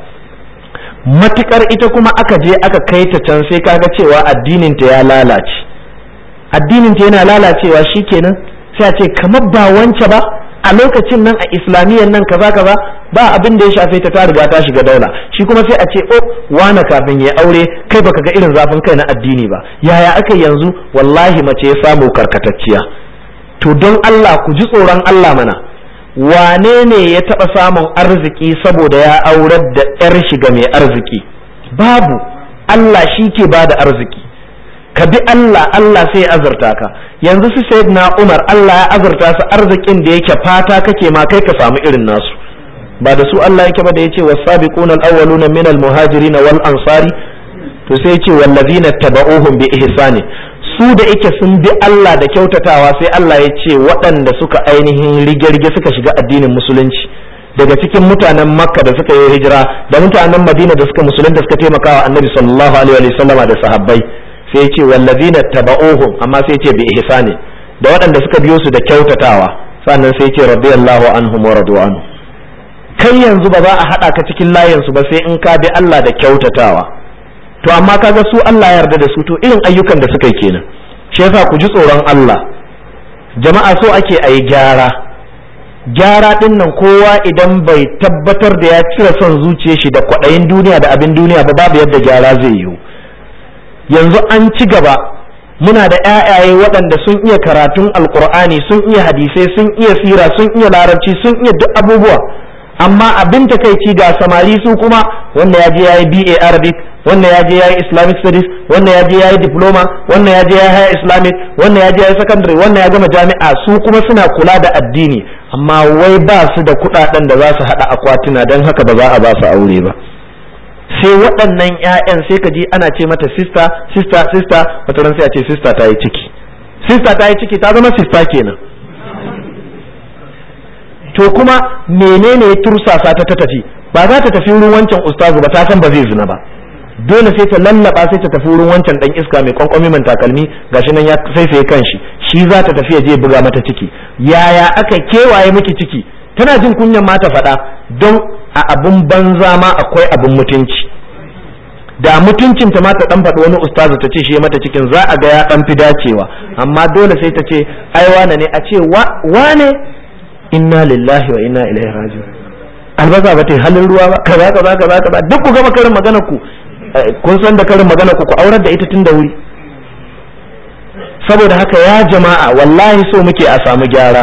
matukar ita kuma aka je aka kai ta can sai kaga cewa addinin ta ya lalace addinin ta yana lalacewa shikenan sai a ce kamar ba wance ba a lokacin nan a islamiyyar nan kaza kaza ba abin da ya shafe ta riga ta shiga daula shi kuma sai a ce oh wana kafin ya aure kai baka ga irin zafin kai na addini ba yaya aka yanzu wallahi mace ya samu karkatacciya to don Allah ku ji tsoron Allah mana wane ne ya taba samun arziki saboda ya aurar da yar shiga mai arziki babu Allah shi ke bada arziki ka bi Allah sai ya azurta ka yanzu su sayyidina Umar Allah ya azurta su arzikin da yake fata kake ma kai ka samu irin nasu ba da su Allah yake ba da yace was-sabiquna al-awwaluna min al-muhajirin wal ansari to sai yace wallazina tabauhum bi ihsani su da yake sun bi Allah da kyautatawa sai Allah ya ce waɗanda suka ainihin rige-rige suka shiga addinin musulunci daga cikin mutanen Makka da suka yi hijira da mutanen Madina da suka musulunta suka taimaka wa Annabi sallallahu alaihi wa sallama da sahabbai sai ya ce wallazina tabauhum amma sai ya ce bi ihsani da waɗanda suka biyo su da kyautatawa sannan sai ya ce radiyallahu anhum wa radu anhu kai yanzu ba za a hada ka cikin layin su ba sai in ka bi Allah da kyautatawa to amma kaga su Allah ya yarda da su to irin ayyukan da suka yi kenan shi yasa ku ji tsoron Allah jama'a so ake ayi gyara din nan kowa idan bai tabbatar da ya cire son zuciyar shi da kwaɗayin duniya da abin duniya ba babu yadda gyara zai yiwu yanzu an ci gaba, muna da ƴaƴaye waɗanda sun iya karatun alkur'ani, sun iya hadisai, sun iya sira, sun iya larabci, sun iya duk abubuwa, amma abin takaici ga samari su kuma wanda ya je ya yi BA Arabic, wannan ya je ya yi Islamic Studies, wannan ya je ya yi diploma, wannan ya je ya yi Islamic, wannan ya je ya yi secondary, wannan ya gama jami'a, su kuma suna kula da addini, amma wai ba su da kuɗaɗen da za su haɗa akwatuna, don haka ba za a ba su aure ba. Sai waɗannan 'ya'yan sai ka ji ana ce mata sister wata ran sai a ce sister ta yi ciki, sister ta yi ciki ta zama sister kenan. To kuma menene ya tursasa ta tafi? Ba za ta tafi wurin wancan ustazu ba, ta san ba zai zina ba, dole sai ta lallaba sai ta tafi wurin wancan dan iska mai kwankwami man takalmi, gashi nan ya sai kanshi, shi za ta tafi ya je buga mata ciki. Yaya aka kewaye miki ciki? Tana jin kunyan ma ta faɗa, don a abun banza ma akwai abun mutunci. Da mutuncin ta ma ta dan faɗi wani ustazu ta ce shi ya mata cikin, za a ga ya dan fi dacewa, amma dole sai ta ce ai wane ne, a ce wane, inna lillahi wa inna ilaihi raji'un. Albasa ba ta yi halin ruwa ba, kaza duk ku gama karin magana ku, kun san da karin magana ku aurar da ita tun da wuri. Saboda haka ya jama'a, wallahi so muke a samu gyara.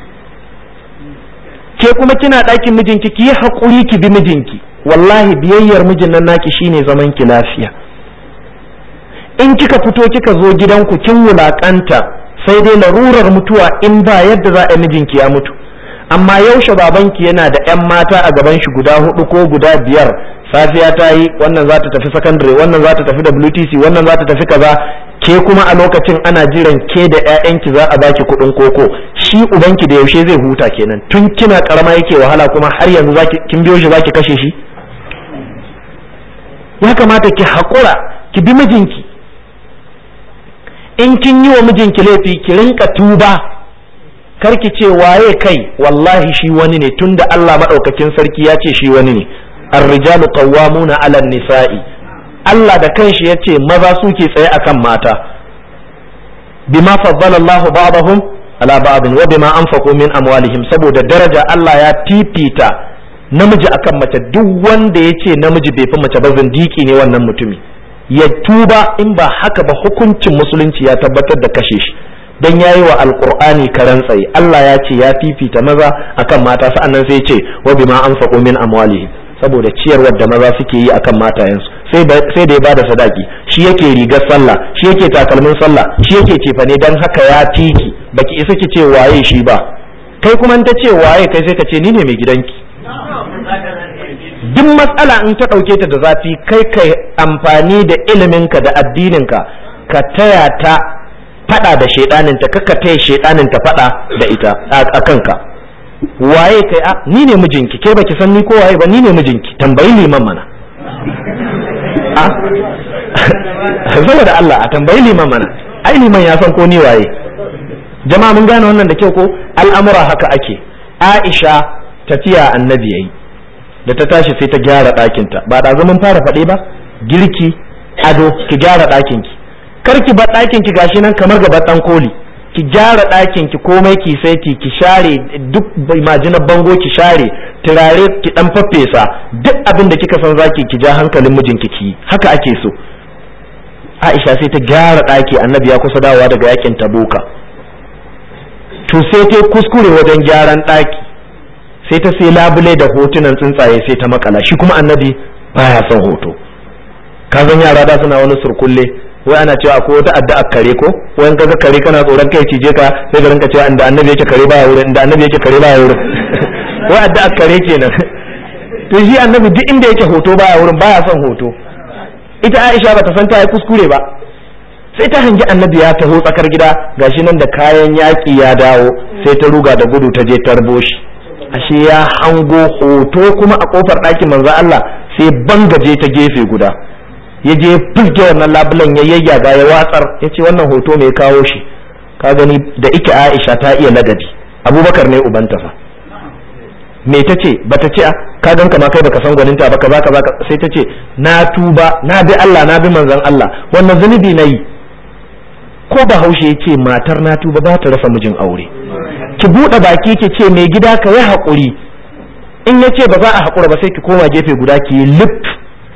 Ke kuma kina ɗakin mijinki, ki yi haƙuri ki bi mijinki, wallahi biyayyar mijin nan naki shine zaman ki lafiya. In kika fito kika zo gidanku kin wulaƙanta, sai dai larurar mutuwa in ba yadda za a mijinki ya mutu. Amma yaushe babanki yana da 'yan mata a gaban shi guda 4 ko guda 5, safiya ta yi wannan za ta tafi secondary, wannan za ta tafi WTC, wannan za ta tafi kaza, ke kuma a lokacin ana jiran ke da 'ya'yanki za a baki kuɗin koko. Shi ubanki da yaushe zai huta kenan? Tun kina karama yake wahala, kuma har yanzu kin biyo shi zaki kashe shi? Ya kamata ki haƙura ki bi mijinki. In kin yi wa mijinki laifi ki rinka tuba, karki ce waye kai, wallahi shi wani ne, tunda Allah madaukakin sarki ya ce shi wani ne. Ar-rijalu qawwamuna 'ala an-nisa'i, Allah da kanshi ya ce maza suke tsaye akan mata. Bima faddala Allahu ba'dahum 'ala ba'din wa bima anfaqu min amwalihim, saboda daraja Allah ya fifita namiji akan mace. Duk wanda ya ce namiji bai fi mace ba zindiki ne wannan mutumi, ya tuba, in ba haka ba hukuncin musulunci ya tabbatar da kashe shi, dan yayi wa alqur'ani karan tsaye. Allah ya ce ya fifita maza akan mata, sa'annan sai ya ce wa bima anfaqu min amwalihim, saboda ciyarwar da maza suke yi akan matayensu, sai da ya bada sadaki, shi yake rigar sallah, shi yake takalmin sallah, shi yake cefane, dan haka ya tiki, baki isa ki ce waye shi ba. Kai kuma in ta ce waye kai, sai ka ce ni ne mai gidanki. Duk matsala in ta ɗauke ta da zafi, kai kai amfani da iliminka da addininka ka taya ta faɗa da shaidaninta, kakka taya shaidaninta faɗa da ita a kanka. Waye kai? A ni ne mijinki. Ke baki san ni ko waye ba? Ni ne mijinki. Tambayi liman mana. A saboda Allah, a tambayi liman mana, ai liman ya san ko ni waye. Jama'a mun gane wannan da kyau ko? Al'amura haka ake. Aisha tafiya annabi yayi, da ta tashi sai ta gyara ɗakinta. Ba da zaman fara faɗe ba, girki, ado, ki gyara ɗakinki. Kar ki bar ɗakinki gashi nan kamar gaban ɗan koli. Ki gyara ɗakinki, komai ki sai ki share duk majinar bango, ki share turare, ki dan faffesa duk abin da kika san zaki, ki ja hankalin mijinki ki. Haka ake so. Aisha sai ta gyara ɗaki, annabi ya kusa dawowa daga yakin Tabuka. To sai ta kuskure wajen gyaran ɗaki, sai ta sai labule da hotunan tsuntsaye sai ta makala. Shi kuma annabi baya son hoto. Ka san yara da suna wani surkulle, wai ana cewa akwai wata addu'a kare ko, wai in kaga kare kana tsoron kai cije ka, sai ka rinka cewa inda annabi yake kare baya wurin, inda annabi yake kare baya wurin. Wai addu'a kare kenan. To shi annabi duk inda yake hoto baya wurin, baya son hoto. Ita Aisha bata san ta yi kuskure ba, sai ta hangi annabi ya taho tsakar gida, gashi nan da kayan yaƙi ya dawo, sai ta ruga da gudu ta je tarbo shi. Ashe ya hango hoto kuma a kofar ɗakin manzo Allah, sai bangaje ta gefe guda, ya je fuske wannan labulan ya yayyaga ya watsar, ya ce wannan hoto mai kawo shi. Ka gani da ike Aisha ta iya ladabi, Abubakar ne ubanta fa. Me ta ce? Bata ce ka ganka ma kai baka san gwaninta ba, kaza kaza, sai ta ce na tuba, na bi Allah, na bi manzon Allah, wannan zunubi nayi. Ko Bahaushe ya ce matar na tuba ba ta rasa mijin aure. Ki buɗe baki ki ce mai gida ka yi haƙuri, in ya ce ba za a haƙura ba sai ki koma gefe guda ki yi lip,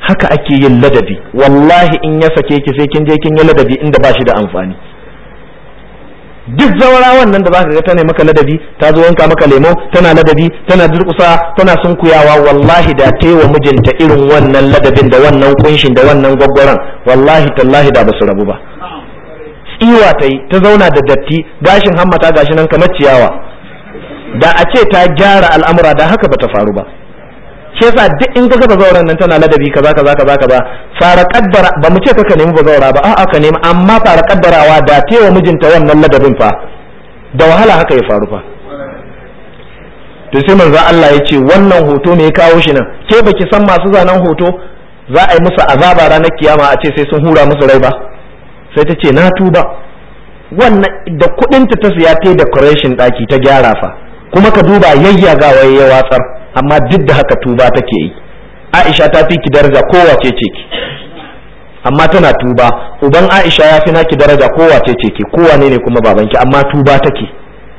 haka ake yin ladabi. Wallahi in ya sake ki sai kin je kin yi ladabi inda ba shi da amfani. Duk zawarawan nan da zaka ga tana maka ladabi, ta zo yanka maka lemo, tana ladabi, tana durƙusa, tana sunkuyawa, wallahi da ta yi wa mijinta irin wannan ladabin da wannan kunshin da wannan gwaggwaran, wallahi tallahi da basu rabu ba. Tsiwa ta yi, ta zauna da datti, gashin hammata gashi nan kamar ciyawa. Da a ce ta gyara al'amura da haka bata faru ba. Shi yasa duk in ka ga bazauran nan tana ladabi kaza fara kaddara, ba mu ce ka nemi bazaura ba, a'a ka nemi, amma fara kaddarawa da tewa mijinta wannan ladabin fa da wahala haka ya faru fa. To sai manzo Allah ya ce wannan hoto ne ya kawo shi nan, ke baki san masu zanen hoto za a yi musu azaba ranar kiyama a ce sai sun hura musu rai ba? Sai ta ce na tuba. Wannan da kudinta ta siya ta decoration daki ta gyara fa, kuma ka duba yayyagawa ya watsar, amma duk da haka tuba take yi. Aisha ta fi ki daraja kowace ce ki, amma tana tuba. Uban Aisha ya fi naki daraja kowace ce ki, kowane ne kuma babanki, amma tuba take.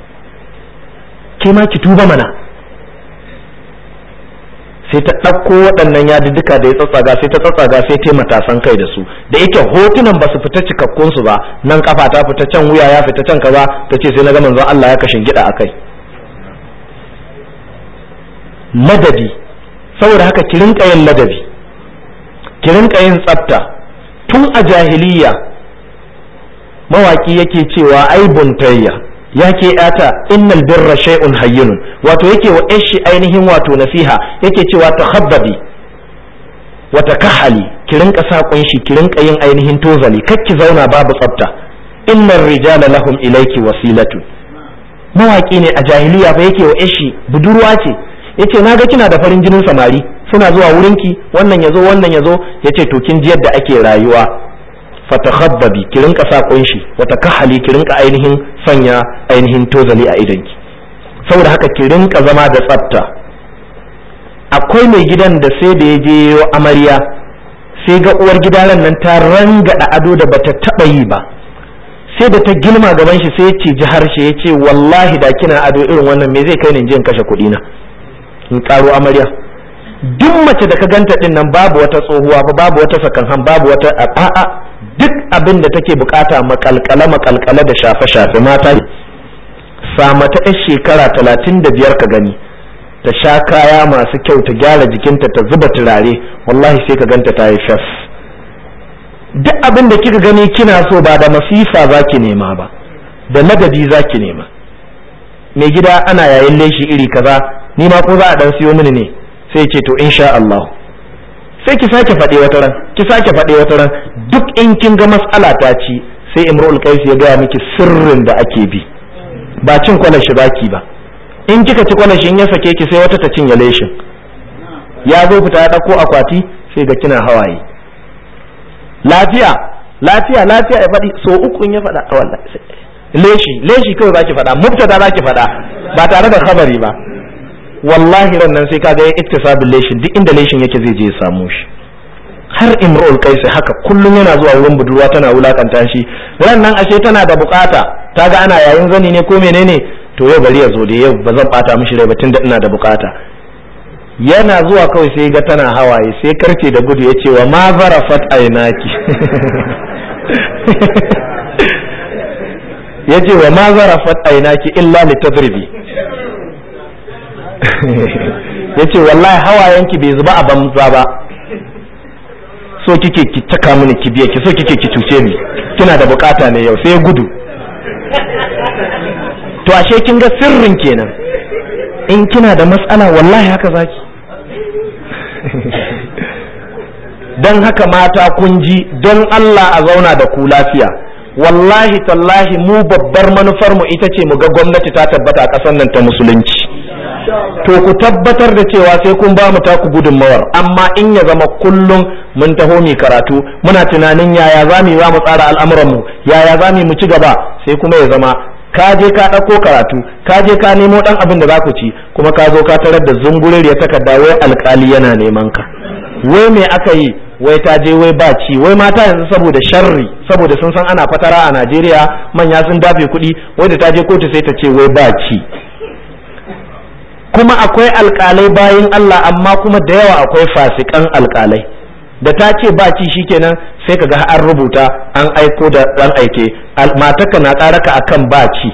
Ke ma ki tuba mana. Sai ta ɗauko waɗannan yadudduka da ya tsatsaga, sai ta tsatsaga, sai ta matasan kai da su, da yake hotunan ba su fita cikakkun su ba, nan kafa ta fita can, wuya ya fita can kaza, ta ce sai na ga manzon Allah ya kashin gida akai. Ladabi, saboda haka ki rinka yin ladabi, ki rinka yin tsafta. Tun a jahiliya mawaki yake cewa ai buntayya yake yata innal birra shay'un hayyinun, wato yake wa ishi ainihin wato nasiha, yake cewa takhabbadi wa takahali, ki rinka sa kunshi, ki rinka yin ainihin tozali, kakki zauna babu tsafta. Innar rijala lahum ilayki wasilatu. Mawaki ne a jahiliya fa yake wa ishi, budurwa ce, yace naga kina da farin jinin samari suna zuwa wurinki, wannan yazo yace to kin ji yadda ake rayuwa, fatakhabbabi, ki rinka sa kunshi, wata kahali, ki rinka ainihin sanya ainihin tozali a idanki. Saboda haka ki rinka zama da tsafta. Akwai mai gidan da sai da ya je amarya, sai ga uwar gidan nan ta rangada ado da bata taba yi ba, sai da ta gilma gaban shi sai ya ce ji harshe, ya ce wallahi da kina ado irin wannan me zai kai ni in kashe kuɗi na in karo amarya. Duk mace da ka ganta din nan babu wata tsohuwa ba, babu wata sakanhan, babu wata a'a, duk abin da take bukata makalkala da shafe-shafe. Mata sa mata yar shekara 35 ka gani, ta sha kaya masu kyau, ta gyara jikinta, ta zuba turare, wallahi sai ka ganta ta yi fes. Duk abin da kika gani kina so ba da masifa zaki nema ba, da ladabi zaki nema. Mai gida ana yayin leshi iri kaza, ni ma ko za a dan siyo mini ne, sai ce to insha Allah. Sai ki sake faɗe wata ran, duk in kin ga mas'ala ta ci, sai Imrul Qais ya gaya miki sirrin da ake bi, ba cin kwalashi baki ba. In kika ci kwalashi in ya sake ki sai wata ta cinye leshin, ya zo fita ya ɗauko akwati sai ga kina hawaye. Lafiya ya faɗi so uku in ya faɗa, wallahi leshi kawai zaki faɗa, mubtada zaki faɗa ba tare da khabari ba. Wallahi ran nan sai kaga ya iktisabul leshin, duk inda leshin yake zai je ya samu shi. Har Imrul Qais haka kullum yana zuwa wurin budurwa tana wulakanta shi, ran nan ashe tana da bukata, ta ga ana yayin zani ne ko menene, to yau bari ya zo da yau ba zan bata mishi rai ba tunda ina da bukata. Yana zuwa kawai sai ga tana hawaye, sai karce da gudu ya ce wa ma zarafat ainaki ya ce wa ma zarafat ainaki illa litadribi ya ce wallahi hawayenki bai zuba a banza ba, so kike ki taka mini ki biye ki, so kike ki cuce ni, kina da bukata ne yau. Sai ya gudu. To ashe kin ga sirrin kenan, in kina da matsala wallahi haka zaki. Don haka mata kun ji, don Allah a zauna da ku lafiya. Wallahi tallahi mu babbar manufar mu ita ce mu ga gwamnati ta tabbata a ƙasar nan ta musulunci. To ku tabbatar da cewa sai kun ba mu taku gudunmawar, amma in ya zama kullum mun taho mu karatu muna tunanin yaya za mu yi wa mu tsara al'amuran mu, yaya za mu ci gaba, sai kuma ya zama ka je ka ɗauko karatu, ka je ka nemo ɗan abin da za ku ci, kuma ka zo ka tarar da zunguriyar takarda wai alƙali yana neman ka. Wai me aka yi? Wai ta je wai ba ci, wai mata yanzu saboda sharri, saboda sun san ana fatara a Najeriya, manya sun dafe kuɗi, wai da ta je kotu sai ta ce wai ba ci. Kuma akwai alƙalai bayin Allah, amma kuma da yawa akwai fasikan alƙalai. da ta ce ba ci shikenan sai kaga an rubuta an aiko da dan aike matarka na ƙaraka akan ba ci.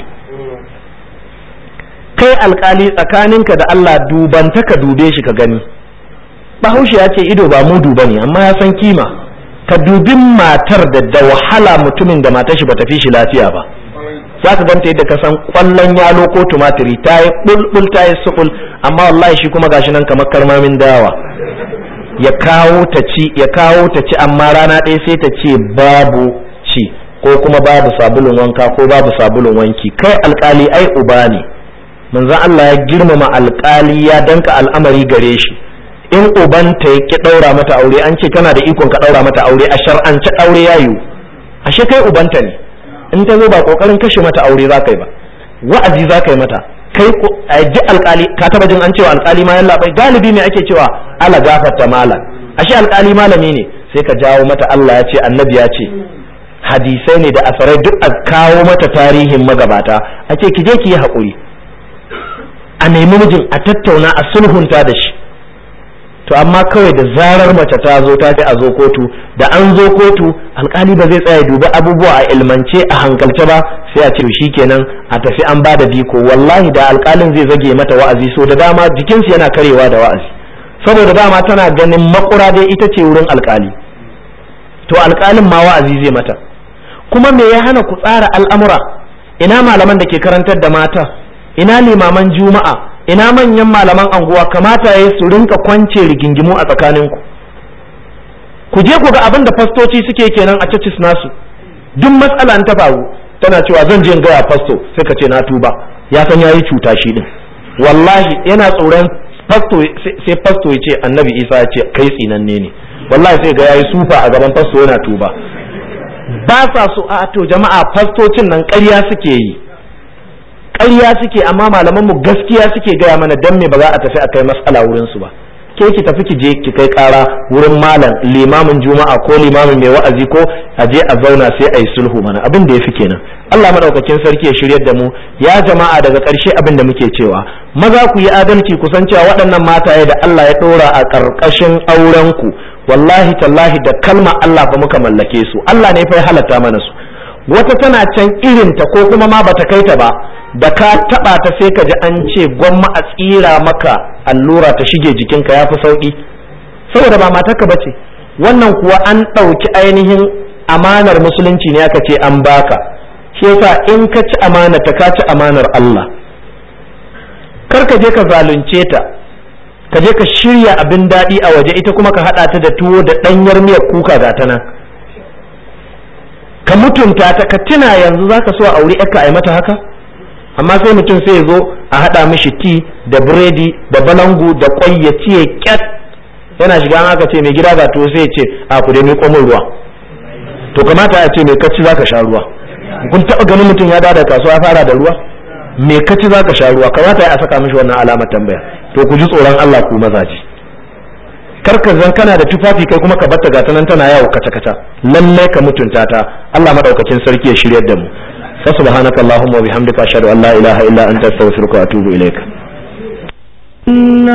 kai alkali tsakaninka da Allah dubanta ka dube shi ka gani. Bahaushe ya ce ido ba mudu bane amma ya san kima. Ka dubin matar da wahala mutumin da matar shi bata fi shi lafiya ba. Za ka ganta yadda ka san kwallon yalo ko tumatiri ta yi bulbul ta yi suful amma wallahi shi kuma gashi nan kamar karmamin dawa. Ya kawo ta ci amma rana ɗaya sai ta ce babu ci ko kuma babu sabulun wanka ko babu sabulun wanki. Kai alkali ai uba ne. Manzon Allah ya girmama alkali ya danka al'amari gare shi. In ubanta ya ki daura mata aure an ce kana da ikon ka daura mata aure a shar'ance aure yayu. Ashe kai ubanta ne. In ta zo ba kokarin kashe mata aure za ka yi ba. Wa'azi za ka yi mata. Kai ji alkali ka taba jin an cewa alkali ma yalla bai galibi me ake cewa ala gafarta mala. Ashe alkali malami ne sai ka jawo mata Allah ya ce annabi ya ce. Hadisai ne da asarai duk a kawo mata tarihin magabata a ce ki je ki yi haƙuri. A nemi mijin a tattauna a sulhunta da shi. To amma kawai da zarar mace ta zo ta ce a zo kotu da an zo kotu alkali ba zai tsaya duba abubuwa a ilmance a hankalce ba sai a ce shikenan a tafi an bada biko. Wallahi da alkalin zai zage mata wa'azi so da dama jikinsu yana karewa da wa'azi saboda dama tana ganin makura dai ita ce wurin alkali. To alkalin ma wa'azi zai mata. Kuma me ya hana ku tsara al'amura? Ina malaman da ke karantar da mata? Ina limaman juma'a? Ina manyan malaman anguwa? Kamata yayi su rinka kwance rigingimu a tsakaninku. Ku je ku ga abin da fastoci suke kenan a churches nasu. Duk matsala ta faru tana cewa zan je in ga fasto sai ka ce na tuba. Ya san yayi cuta shi din. Wallahi yana tsoron fasto sai fasto ya ce Annabi Isa ya ce kai tsinanne ne. Wallahi sai ga yayi sufa a gaban fasto yana tuba. Ba sa so a to jama'a fastocin nan ƙarya suke yi. Ƙarya suke amma malaman mu gaskiya suke gaya mana dan me ba za a tafi a kai mas'ala wurin su ba. Ke ki tafi ki je ki kai ƙara wurin malam limamin juma'a ko limamin mai wa'azi ko a je a zauna sai a yi sulhu mana abin da yafi kenan. Allah madaukakin sarki ya shiryar da mu. Ya jama'a daga ƙarshe abin da muke cewa maza ku yi adalci ku san cewa waɗannan mataye da Allah ya ɗora a ƙarƙashin auren ku wallahi tallahi da kalma Allah fa muka mallake su. Allah ne fa ya halatta mana su. Wata tana can irinta ko kuma ma bata kai ta ba da ka taba ta sai ka ji an ce gwamma a tsira maka allura ta shige jikinka yafi sauki saboda ba matarka bace. Wannan kuwa an ɗauki ainihin amanar musulunci ne aka ce an baka. Shi yasa in ka ci amanar ta ka ci amanar Allah. Kar ka je ka zalunce ta ka je ka shirya abin daɗi a waje ita kuma ka haɗa ta da tuwo da ɗanyar miyar kuka ga ta nan. Ka mutunta ta ka tuna yanzu zaka so a aure ka ai mata haka. Amma sai mutum sai ya zo a haɗa mishi ti da biredi da balangu da kwai ya ciye kyat yana shiga an aka ce mai gida ga tuwo sai ya ce a ku dai mai komin ruwa. To kamata ya ce mai kacci zaka sha ruwa. Kun taɓa ganin mutum ya dada kasuwa fara da ruwa? Mai kacci zaka sha ruwa kamata ya saka mishi wannan alamar tambaya. To ku ji tsoron Allah ku mazaji. Karka zan kana da tufafi kai kuma ka batta gata nan tana yawo kaca-kaca. Lallai ka mutunta ta. Allah madaukakin sarki ya shiryar da mu. فسبحانك اللهم وبحمدك أشهد أن لا إله إلا أنت أستغفرك وأتوب إليك.